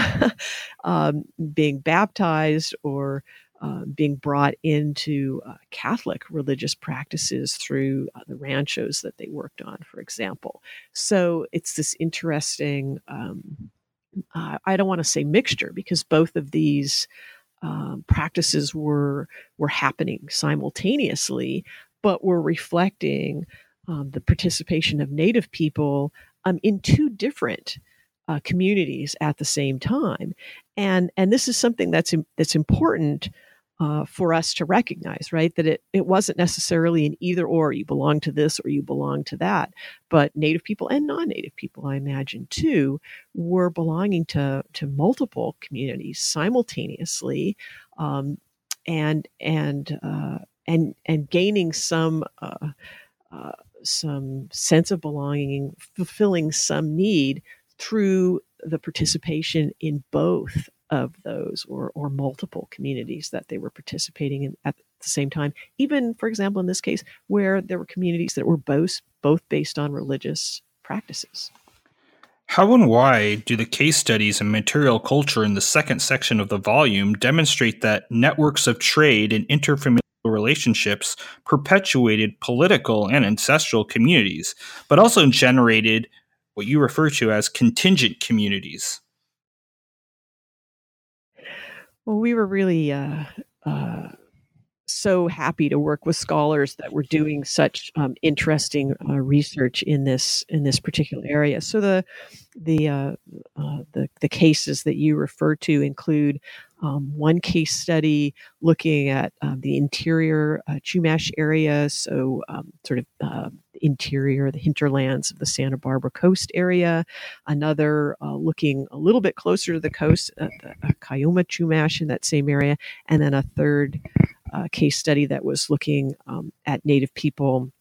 um, being baptized or uh, being brought into uh, Catholic religious practices through uh, the ranchos that they worked on, for example. So it's this interesting, um, uh, I don't want to say mixture, because both of these um, practices were were happening simultaneously, but were reflecting um, the participation of Native people um, in two different uh, communities at the same time. And and this is something that's that's important uh, for us to recognize, right? That it, it wasn't necessarily an either or, you belong to this or you belong to that. But Native people and non-Native people, I imagine too, were belonging to, to multiple communities simultaneously, um, and and uh, and and gaining some uh, uh, some sense of belonging, fulfilling some need through the participation in both of those or or multiple communities that they were participating in at the same time. Even, for example, in this case, where there were communities that were both both based on religious practices. How and why do the case studies and material culture in the second section of the volume demonstrate that networks of trade and interfamilial relationships perpetuated political and ancestral communities, but also generated what you refer to as contingent communities? Well, we were really uh, uh, so happy to work with scholars that were doing such um, interesting uh, research in this in this particular area. So the the uh, uh, the, the cases that you refer to include um, one case study looking at uh, the interior uh, Chumash area, so um, sort of uh, interior, the hinterlands of the Santa Barbara coast area. Another uh, looking a little bit closer to the coast, uh, the uh, Cayuma Chumash in that same area. And then a third uh, case study that was looking um, at Native people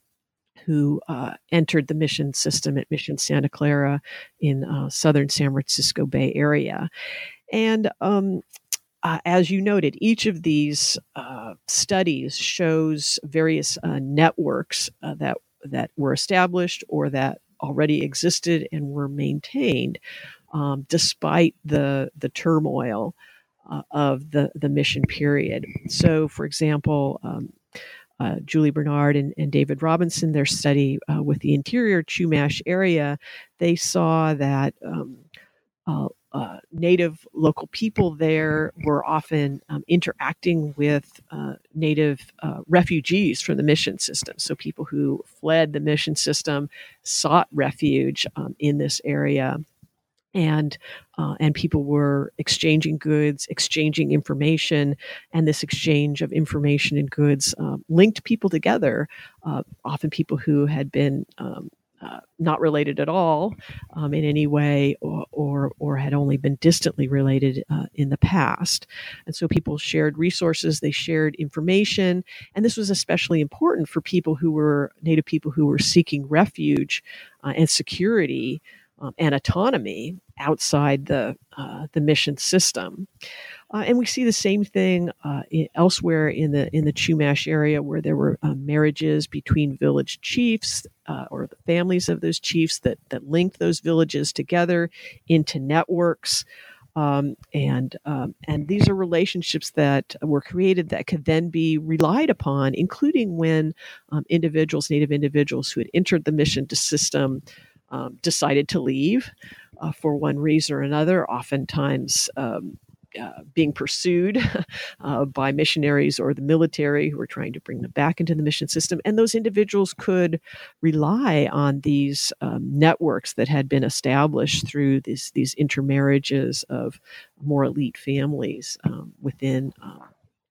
who uh, entered the mission system at Mission Santa Clara in uh, southern San Francisco Bay Area. And um, uh, as you noted, each of these uh, studies shows various uh, networks uh, that that were established or that already existed and were maintained um, despite the the turmoil uh, of the, the mission period. So, for example, um, Uh, Julie Bernard and, and David Robinson, their study uh, with the interior Chumash area, they saw that um, uh, uh, Native local people there were often um, interacting with uh, Native uh, refugees from the mission system. So people who fled the mission system sought refuge um, in this area. And uh, and people were exchanging goods, exchanging information, and this exchange of information and goods uh, linked people together. Uh, often people who had been um, uh, not related at all um, in any way, or, or or had only been distantly related uh, in the past. And so people shared resources, they shared information, and this was especially important for people who were Native people who were seeking refuge uh, and security. Um, and autonomy outside the uh, the mission system, uh, and we see the same thing uh, in, elsewhere in the in the Chumash area, where there were uh, marriages between village chiefs uh, or the families of those chiefs that that linked those villages together into networks. Um, and um, and these are relationships that were created that could then be relied upon, including when um, individuals, Native individuals who had entered the mission system, Um, decided to leave uh, for one reason or another, oftentimes um, uh, being pursued uh, by missionaries or the military who were trying to bring them back into the mission system. And those individuals could rely on these um, networks that had been established through these, these intermarriages of more elite families um, within um,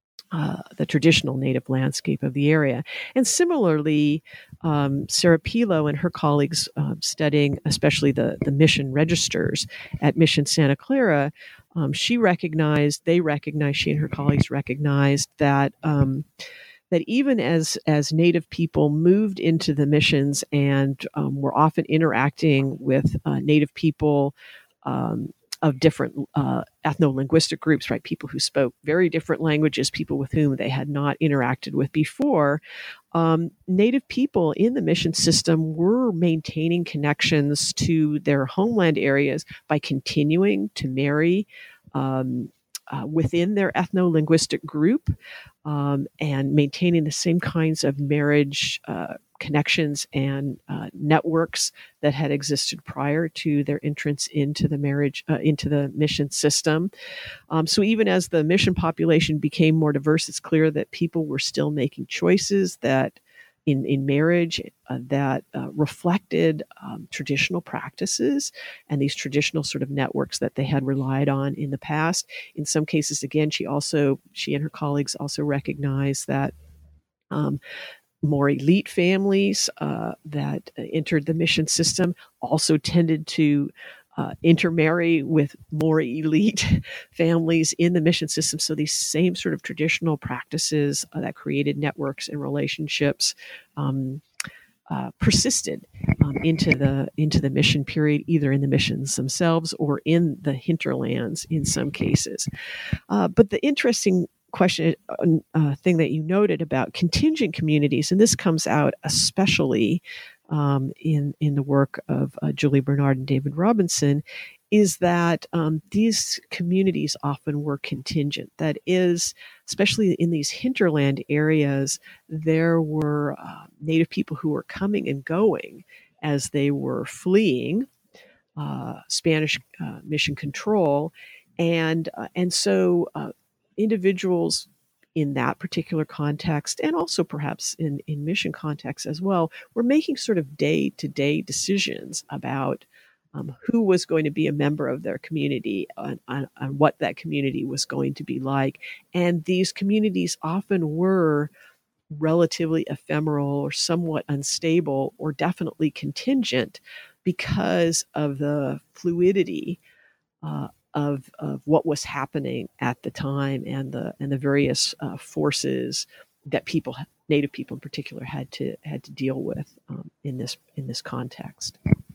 Uh, the traditional Native landscape of the area. And similarly, um, Sarah Pilo and her colleagues uh, studying especially the, the mission registers at Mission Santa Clara, um, she recognized, they recognized, she and her colleagues recognized that um, that even as, as Native people moved into the missions and um, were often interacting with uh, Native people um, of different uh, ethno-linguistic groups, right? People who spoke very different languages, people with whom they had not interacted with before. Um, Native people in the mission system were maintaining connections to their homeland areas by continuing to marry um, uh, within their ethno-linguistic group um, and maintaining the same kinds of marriage uh, connections and uh, networks that had existed prior to their entrance into the marriage, uh, into the mission system. Um, so even as the mission population became more diverse, it's clear that people were still making choices that in, in marriage uh, that uh, reflected um, traditional practices and these traditional sort of networks that they had relied on in the past. In some cases, again, she also, she and her colleagues also recognized that um, more elite families uh, that entered the mission system also tended to uh, intermarry with more elite families in the mission system. So these same sort of traditional practices uh, that created networks and relationships um, uh, persisted um, into the into the mission period, either in the missions themselves or in the hinterlands in some cases. Uh, but the interesting question, uh, thing that you noted about contingent communities, and this comes out especially um, in in the work of uh, Julie Bernard and David Robinson, is that um, these communities often were contingent. That is, especially in these hinterland areas, there were uh, Native people who were coming and going as they were fleeing uh, Spanish uh, mission control, and uh, and so. Uh, individuals in that particular context, and also perhaps in, in mission context as well, were making sort of day-to-day decisions about um, who was going to be a member of their community and, and, and what that community was going to be like. And these communities often were relatively ephemeral or somewhat unstable or definitely contingent because of the fluidity uh, of of what was happening at the time and the and the various uh, forces that people, Native people in particular, had to had to deal with um, in this in this context.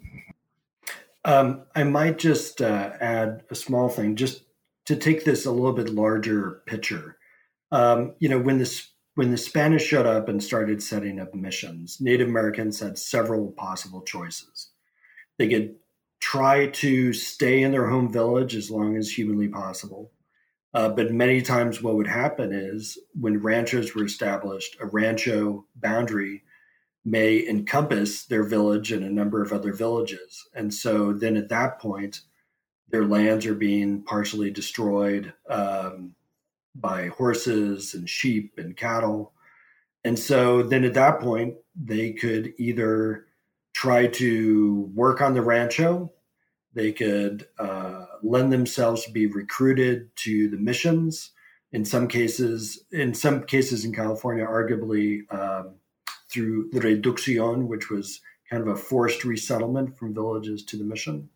Um, I might just uh, add a small thing, just to take this a little bit larger picture. Um, you know, when this when the Spanish showed up and started setting up missions, Native Americans had several possible choices. They could try to stay in their home village as long as humanly possible. Uh, but many times what would happen is when ranchos were established, a rancho boundary may encompass their village and a number of other villages. And so then at that point, their lands are being partially destroyed um, by horses and sheep and cattle. And so then at that point, they could either try to work on the rancho, they could uh, lend themselves to be recruited to the missions. In some cases, in some cases in California, arguably um, through the reducción, which was kind of a forced resettlement from villages to the mission,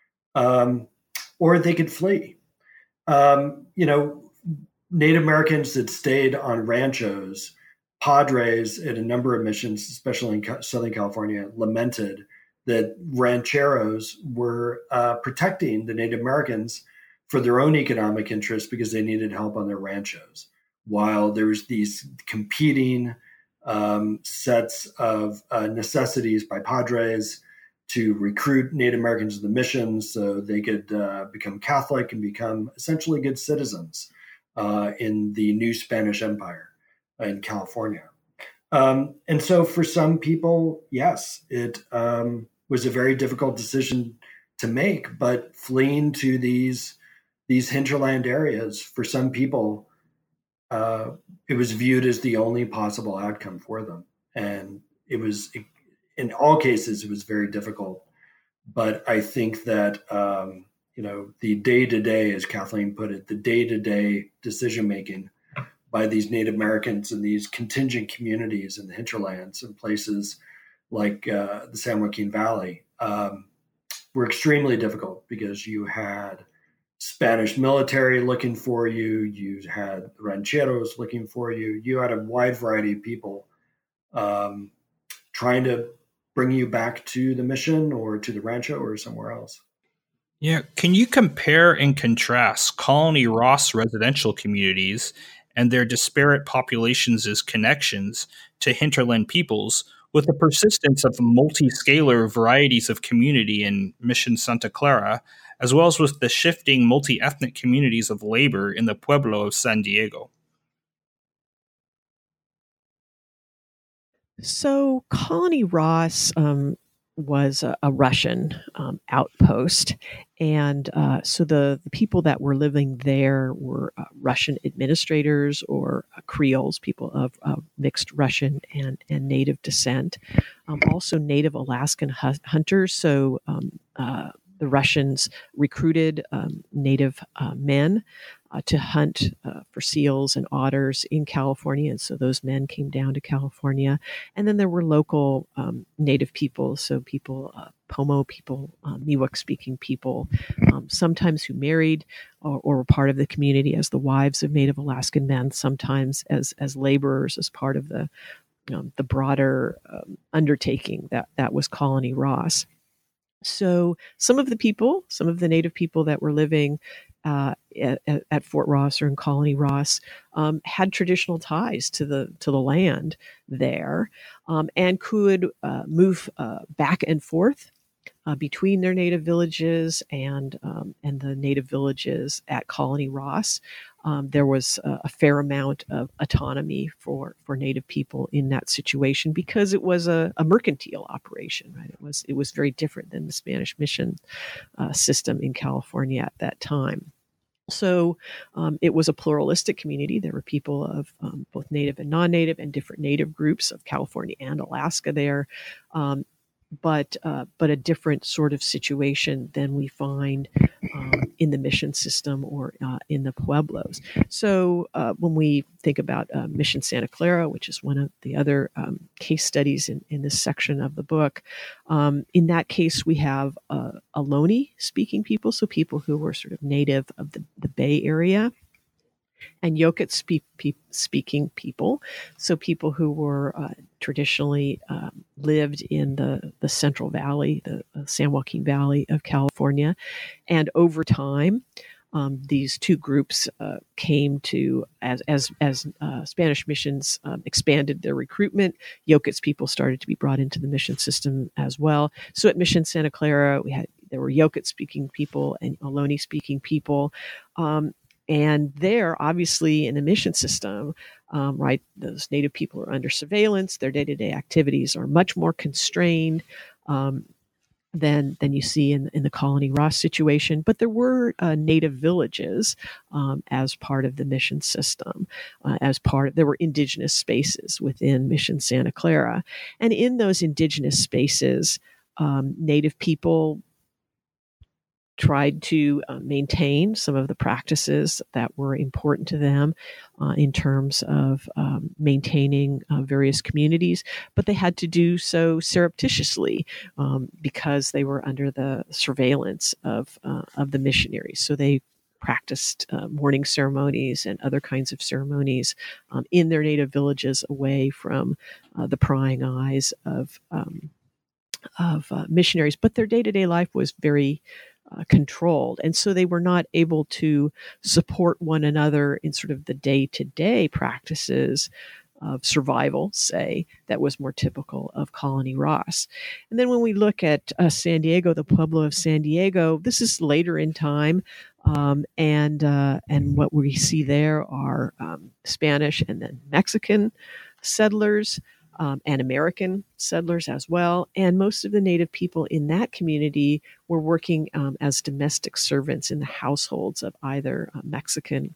um, or they could flee. Um, you know, Native Americans that stayed on ranchos, padres at a number of missions, especially in Southern California, lamented that rancheros were uh, protecting the Native Americans for their own economic interests because they needed help on their ranchos, while there was these competing um, sets of uh, necessities by padres to recruit Native Americans to the missions so they could uh, become Catholic and become essentially good citizens uh, in the new Spanish Empire in California. Um, and so for some people, yes, it um, was a very difficult decision to make, but fleeing to these, these hinterland areas, for some people, uh, it was viewed as the only possible outcome for them. And it was, in all cases, it was very difficult. But I think that, um, you know, the day-to-day, as Kathleen put it, the day-to-day decision-making by these Native Americans and these contingent communities in the hinterlands and places like uh, the San Joaquin Valley um, were extremely difficult because you had Spanish military looking for you, you had rancheros looking for you, you had a wide variety of people um, trying to bring you back to the mission or to the rancho or somewhere else. Yeah, can you compare and contrast Colony Ross residential communities and their disparate populations as connections to hinterland peoples with the persistence of multi-scalar varieties of community in Mission Santa Clara, as well as with the shifting multi-ethnic communities of labor in the Pueblo of San Diego? So Colony Ross um, was a, a Russian um, outpost. And uh, so the, the people that were living there were uh, Russian administrators or uh, Creoles, people of uh, mixed Russian and, and Native descent. Um, also Native Alaskan hu- hunters. So um, uh, the Russians recruited um, Native uh, men uh, to hunt uh, for seals and otters in California. And so those men came down to California. And then there were local um, Native people, so people, uh, Pomo people, um, Miwok-speaking people, um, sometimes who married or, or were part of the community as the wives of Native Alaskan men, sometimes as as laborers, as part of the um, the broader um, undertaking that that was Colony Ross. So some of the people, some of the Native people that were living uh, at, at Fort Ross or in Colony Ross um, had traditional ties to the to the land there, um, and could uh, move uh, back and forth uh, between their native villages and um, and the native villages at Colony Ross. Um, there was a, a fair amount of autonomy for, for Native people in that situation because it was a, a mercantile operation, right? It was it was very different than the Spanish mission uh, system in California at that time. So um, it was a pluralistic community. There were people of um, both Native and non-Native and different Native groups of California and Alaska there. Um, but uh, but a different sort of situation than we find um, in the mission system or uh, in the pueblos. So uh, when we think about uh, Mission Santa Clara, which is one of the other um, case studies in, in this section of the book, um, in that case we have uh, Ohlone-speaking people, so people who were sort of native of the, the Bay Area, and Yokut spe- pe- speaking people, so people who were uh, traditionally um, lived in the, the Central Valley, the uh, San Joaquin Valley of California. And over time, um, these two groups uh, came to, as as, as uh, Spanish missions um, expanded their recruitment, Yokut's people started to be brought into the mission system as well. So at Mission Santa Clara, we had there were Yokut speaking people and Ohlone speaking people. Um, And there, obviously, in the mission system, um, right, those Native people are under surveillance. Their day-to-day activities are much more constrained um, than than you see in, in the Colony Ross situation. But there were uh, Native villages um, as part of the mission system. Uh, as part, there were indigenous spaces within Mission Santa Clara, and in those indigenous spaces, um, Native people tried to uh, maintain some of the practices that were important to them uh, in terms of um, maintaining uh, various communities, but they had to do so surreptitiously um, because they were under the surveillance of uh, of the missionaries. So they practiced uh, mourning ceremonies and other kinds of ceremonies um, in their native villages, away from uh, the prying eyes of um, of uh, missionaries. But their day-to-day life was very Uh, controlled. And so they were not able to support one another in sort of the day-to-day practices of survival, say, that was more typical of Colony Ross. And then when we look at uh, San Diego, the Pueblo of San Diego, this is later in time. Um, and, uh, and what we see there are um, Spanish and then Mexican settlers. Um, and American settlers as well. And most of the Native people in that community were working um, as domestic servants in the households of either uh, Mexican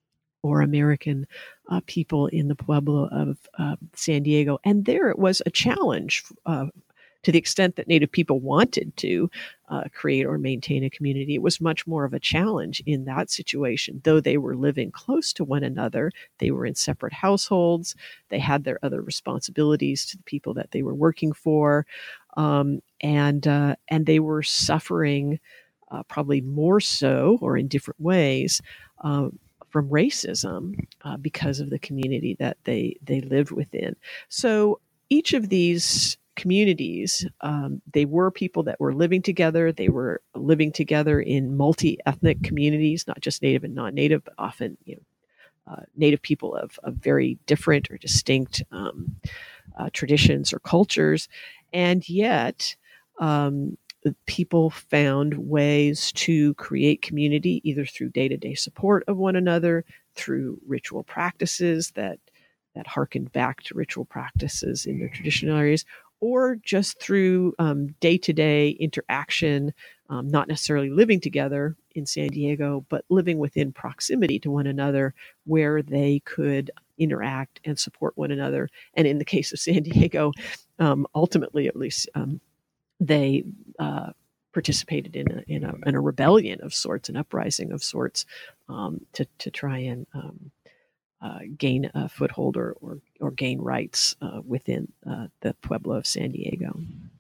or American uh, people in the Pueblo of uh, San Diego. And there it was a challenge uh, to the extent that Native people wanted to uh, create or maintain a community. It was much more of a challenge in that situation. Though they were living close to one another, they were in separate households. They had their other responsibilities to the people that they were working for. Um, and, uh, and they were suffering uh, probably more so or in different ways uh, from racism uh, because of the community that they, they lived within. So each of these communities, um, they were people that were living together. They were living together in multi-ethnic communities, not just Native and non-Native, but often, you know, uh, Native people of, of very different or distinct um, uh, traditions or cultures. And yet, um, people found ways to create community either through day-to-day support of one another, through ritual practices that that harkened back to ritual practices in their traditional areas, or just through um, day-to-day interaction, um, not necessarily living together in San Diego, but living within proximity to one another where they could interact and support one another. And in the case of San Diego, um, ultimately, at least, um, they uh, participated in a, in, a, in a rebellion of sorts, an uprising of sorts, um, to, to try and um, Uh, gain a foothold or, or, or gain rights uh, within uh, the Pueblo of San Diego.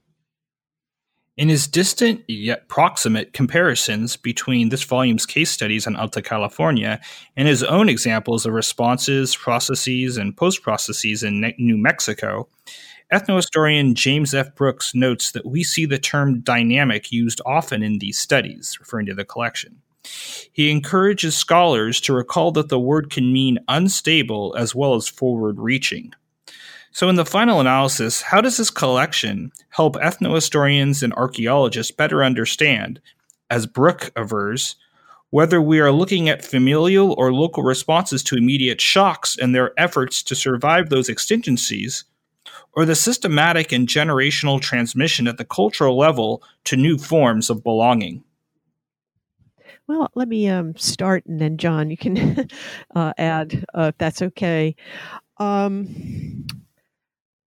In his distant yet proximate comparisons between this volume's case studies on Alta California and his own examples of responses, processes, and post-processes in ne- New Mexico, ethnohistorian James F. Brooks notes that we see the term dynamic used often in these studies, referring to the collection. He encourages scholars to recall that the word can mean unstable as well as forward-reaching. So in the final analysis, how does this collection help ethnohistorians and archaeologists better understand, as Brooke avers, whether we are looking at familial or local responses to immediate shocks and their efforts to survive those exigencies, or the systematic and generational transmission at the cultural level to new forms of belonging? Well, let me um, start, and then John, you can uh, add uh, if that's okay. Um,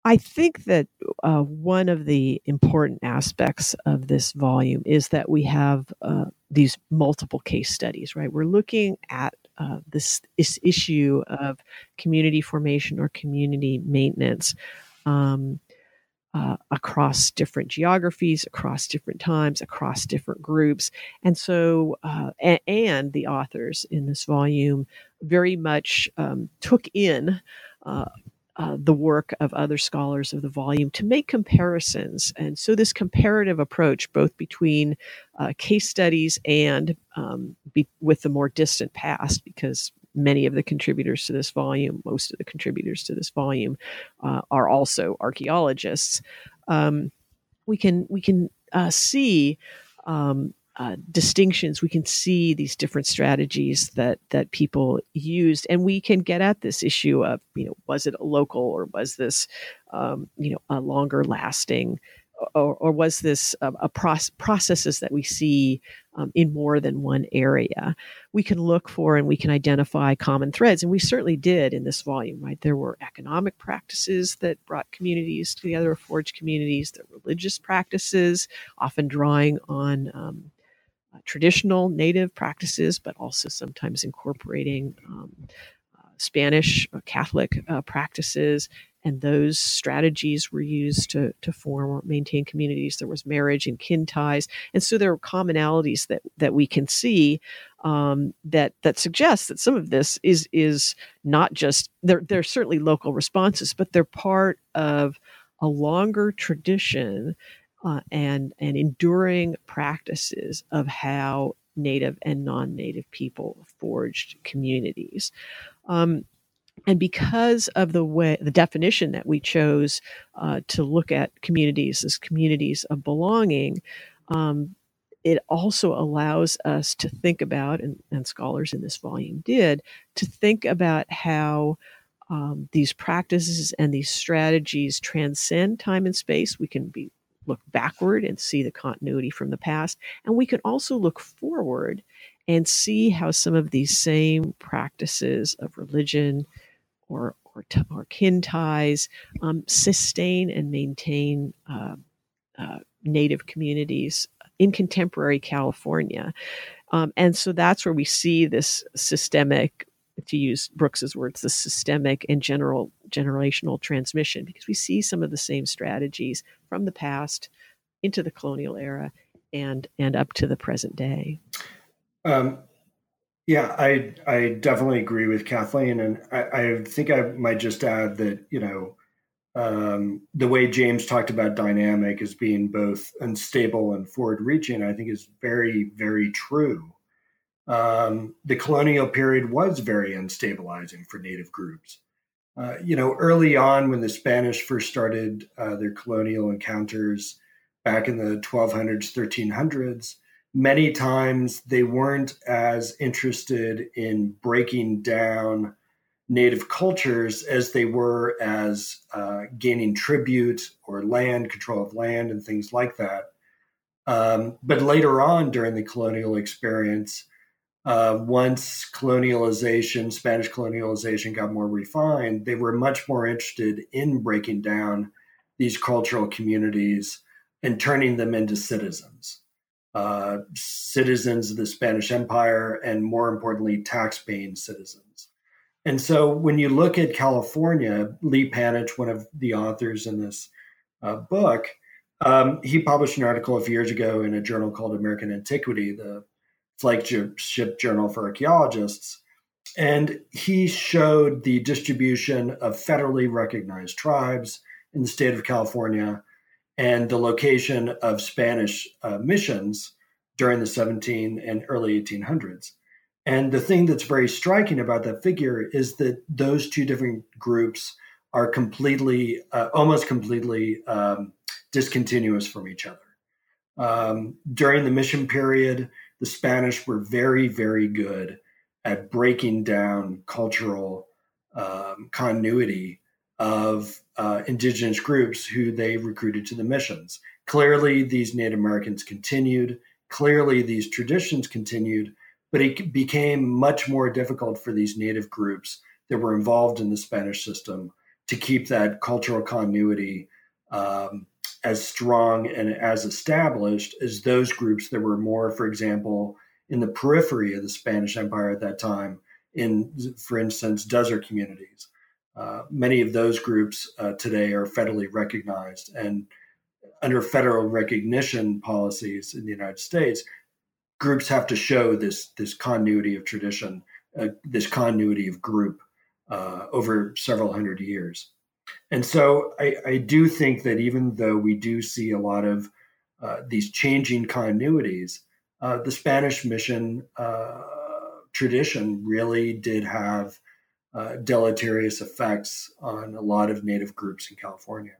I think that uh, one of the important aspects of this volume is that we have uh, these multiple case studies, right? We're looking at uh, this, this issue of community formation or community maintenance um, uh, across different geographies, across different times, across different groups. And so, uh, and, and the authors in this volume very much um, took in uh, Uh, the work of other scholars of the volume to make comparisons. And so this comparative approach, both between uh, case studies and um, be, with the more distant past, because many of the contributors to this volume, most of the contributors to this volume uh, are also archaeologists, um, we can, we can uh, see um, Uh, distinctions. We can see these different strategies that that people used, and we can get at this issue of, you know, was it a local, or was this, um, you know, a longer lasting, or, or was this a, a proce- processes that we see um, in more than one area? We can look for and we can identify common threads, and we certainly did in this volume. Right, there were economic practices that brought communities together, forged communities. There were religious practices, often drawing on Um, Uh, traditional native practices, but also sometimes incorporating um, uh, Spanish uh, Catholic uh, practices. And those strategies were used to, to form or maintain communities. There was marriage and kin ties. And so there are commonalities that, that we can see um, that, that suggest that some of this is, is not just, they're, they're certainly local responses, but they're part of a longer tradition Uh, and, and enduring practices of how Native and non-Native people forged communities. Um, and because of the way, the definition that we chose uh, to look at communities as communities of belonging, um, it also allows us to think about, and, and scholars in this volume did, to think about how um, these practices and these strategies transcend time and space. We can be look backward and see the continuity from the past. And we can also look forward and see how some of these same practices of religion or or, t- or kin ties um, sustain and maintain uh, uh, Native communities in contemporary California. Um, and so that's where we see this systemic, to use Brooks's words, the systemic and general generational transmission, because we see some of the same strategies from the past into the colonial era and and up to the present day. Um, yeah, I I definitely agree with Kathleen, and I, I think I might just add that, you know, um, the way James talked about dynamic as being both unstable and forward-reaching, I think is very, very true. Um, the colonial period was very unstabilizing for Native groups. Uh, you know, early on when the Spanish first started uh, their colonial encounters back in the twelve hundreds, thirteen hundreds, many times they weren't as interested in breaking down Native cultures as they were as uh, gaining tribute or land, control of land and things like that. Um, but later on during the colonial experience, Uh, once colonialization, Spanish colonialization got more refined, they were much more interested in breaking down these cultural communities and turning them into citizens, uh, citizens of the Spanish Empire, and more importantly, tax-paying citizens. And so when you look at California, Lee Panitch, one of the authors in this uh, book, um, he published an article a few years ago in a journal called American Antiquity, the flagship journal for archaeologists. And he showed the distribution of federally recognized tribes in the state of California and the location of Spanish uh, missions during the seventeen and early eighteen hundreds. And the thing that's very striking about that figure is that those two different groups are completely, uh, almost completely um, discontinuous from each other. Um, during the mission period, the Spanish were very, very good at breaking down cultural um, continuity of uh, indigenous groups who they recruited to the missions. Clearly, these Native Americans continued. Clearly, these traditions continued, but it became much more difficult for these Native groups that were involved in the Spanish system to keep that cultural continuity um, as strong and as established as those groups that were more, for example, in the periphery of the Spanish Empire at that time, in, for instance, desert communities. Uh, many of those groups uh, today are federally recognized, and under federal recognition policies in the United States, groups have to show this, this continuity of tradition, uh, this continuity of group uh, over several hundred years. And so I, I do think that even though we do see a lot of uh, these changing continuities, uh, the Spanish mission uh, tradition really did have uh, deleterious effects on a lot of Native groups in California.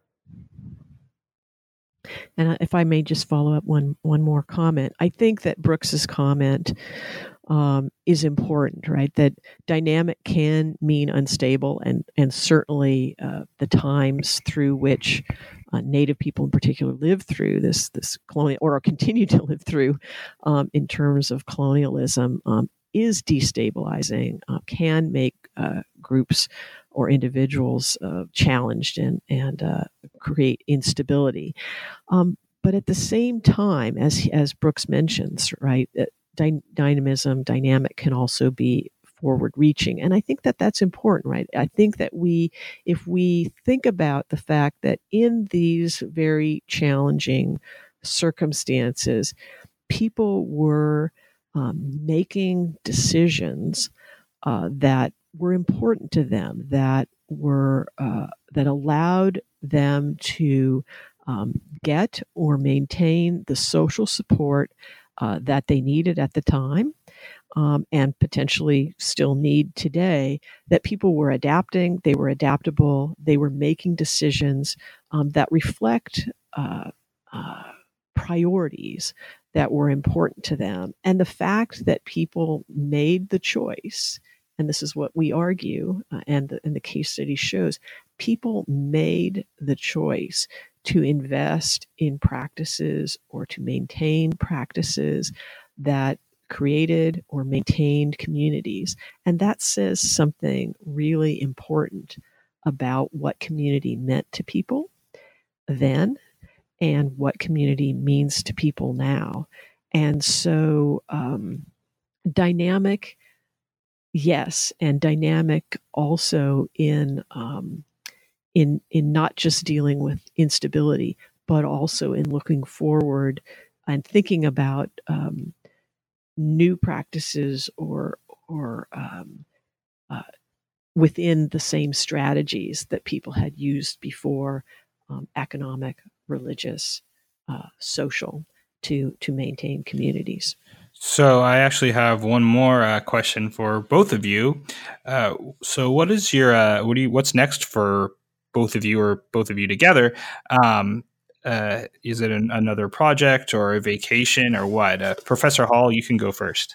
And if I may just follow up one one more comment, I think that Brooks's comment um, is important, right? That dynamic can mean unstable, and and certainly uh, the times through which uh, Native people in particular lived through this this colonial, or continue to live through, um, in terms of colonialism, um, is destabilizing. Uh, can make uh, groups or individuals uh, challenged and and uh, create instability. Um, but at the same time, as as Brooks mentions, right, dy- dynamism, dynamic can also be forward-reaching, and I think that that's important, right? I think that we, if we think about the fact that in these very challenging circumstances, people were um, making decisions uh, that were important to them, that were uh, that allowed them to um, get or maintain the social support uh, that they needed at the time, um, and potentially still need today. That people were adapting, they were adaptable, they were making decisions um, that reflect uh, uh, priorities that were important to them, and the fact that people made the choice. And this is what we argue, uh, and, the, and the case study shows, people made the choice to invest in practices or to maintain practices that created or maintained communities. And that says something really important about what community meant to people then and what community means to people now. And so um, dynamic, yes, and dynamic also in um, in in not just dealing with instability, but also in looking forward and thinking about um, new practices or or um, uh, within the same strategies that people had used before, um, economic, religious, uh, social, to to maintain communities. So I actually have one more uh, question for both of you. Uh, so what is your uh, what do you what's next for both of you, or both of you together? Um, uh, is it an, another project or a vacation or what? Uh, Professor Hall, you can go first.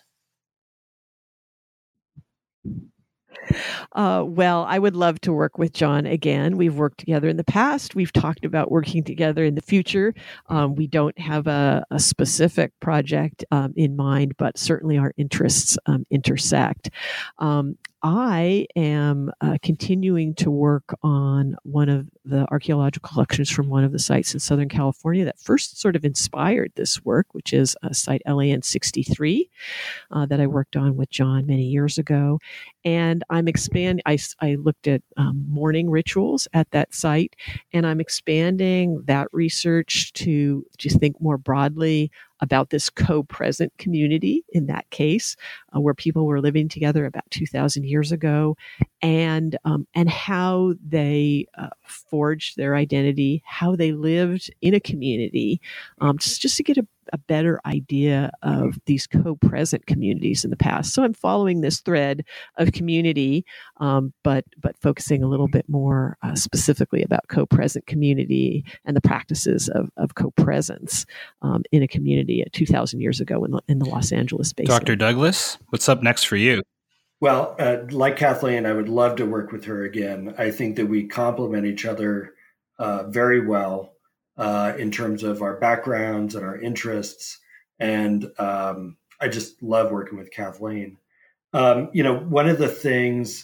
Uh, well, I would love to work with John again. We've worked together in the past. We've talked about working together in the future. Um, we don't have a, a specific project um, in mind, but certainly our interests um, intersect. Um, I am uh, continuing to work on one of the archaeological collections from one of the sites in Southern California that first sort of inspired this work, which is a site L A N sixty-three uh, that I worked on with John many years ago. And I'm expand. I, I looked at um, mourning rituals at that site, and I'm expanding that research to just think more broadly about this co-present community in that case, uh, where people were living together about two thousand years ago, and um, and how they uh, forged their identity, how they lived in a community, um, just, just to get a, a better idea of these co-present communities in the past. So I'm following this thread of community, um, but but focusing a little bit more uh, specifically about co-present community and the practices of, of co-presence um, in a community two thousand years ago in the, in the Los Angeles basin. Doctor Douglas, what's up next for you? Well, uh, like Kathleen, I would love to work with her again. I think that we complement each other uh, very well uh, in terms of our backgrounds and our interests. And um, I just love working with Kathleen. Um, you know, one of the things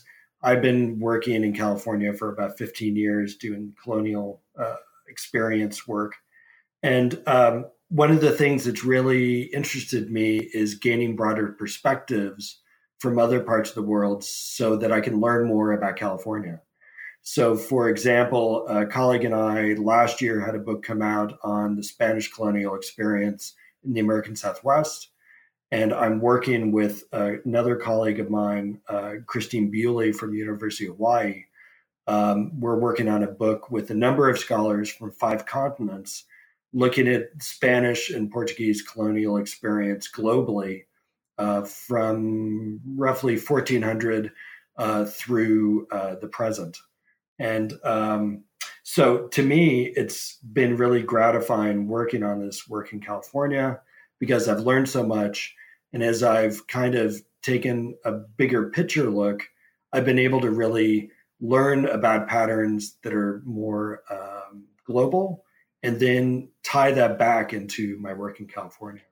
I've been working in California for about fifteen years doing colonial uh, experience work. And um, one of the things that's really interested me is gaining broader perspectives from other parts of the world so that I can learn more about California. So, for example, a colleague and I last year had a book come out on the Spanish colonial experience in the American Southwest. And I'm working with uh, another colleague of mine, uh, Christine Bewley from University of Hawaii. Um, we're working on a book with a number of scholars from five continents looking at Spanish and Portuguese colonial experience globally uh, from roughly fourteen hundred uh, through uh, the present. And um, so to me, it's been really gratifying working on this work in California because I've learned so much. And as I've kind of taken a bigger picture look, I've been able to really learn about patterns that are more um, global and then tie that back into my work in California.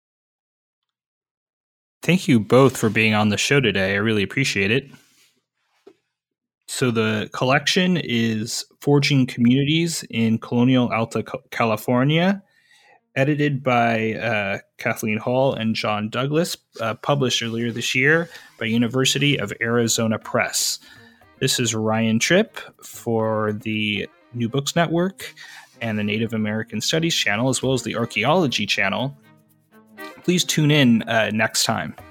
Thank you both for being on the show today. I really appreciate it. So the collection is Forging Communities in Colonial Alta California, edited by uh, Kathleen Hall and John Douglas, uh, published earlier this year by University of Arizona Press. This is Ryan Tripp for the New Books Network and the Native American Studies channel, as well as the Archaeology channel. Please tune in uh, next time.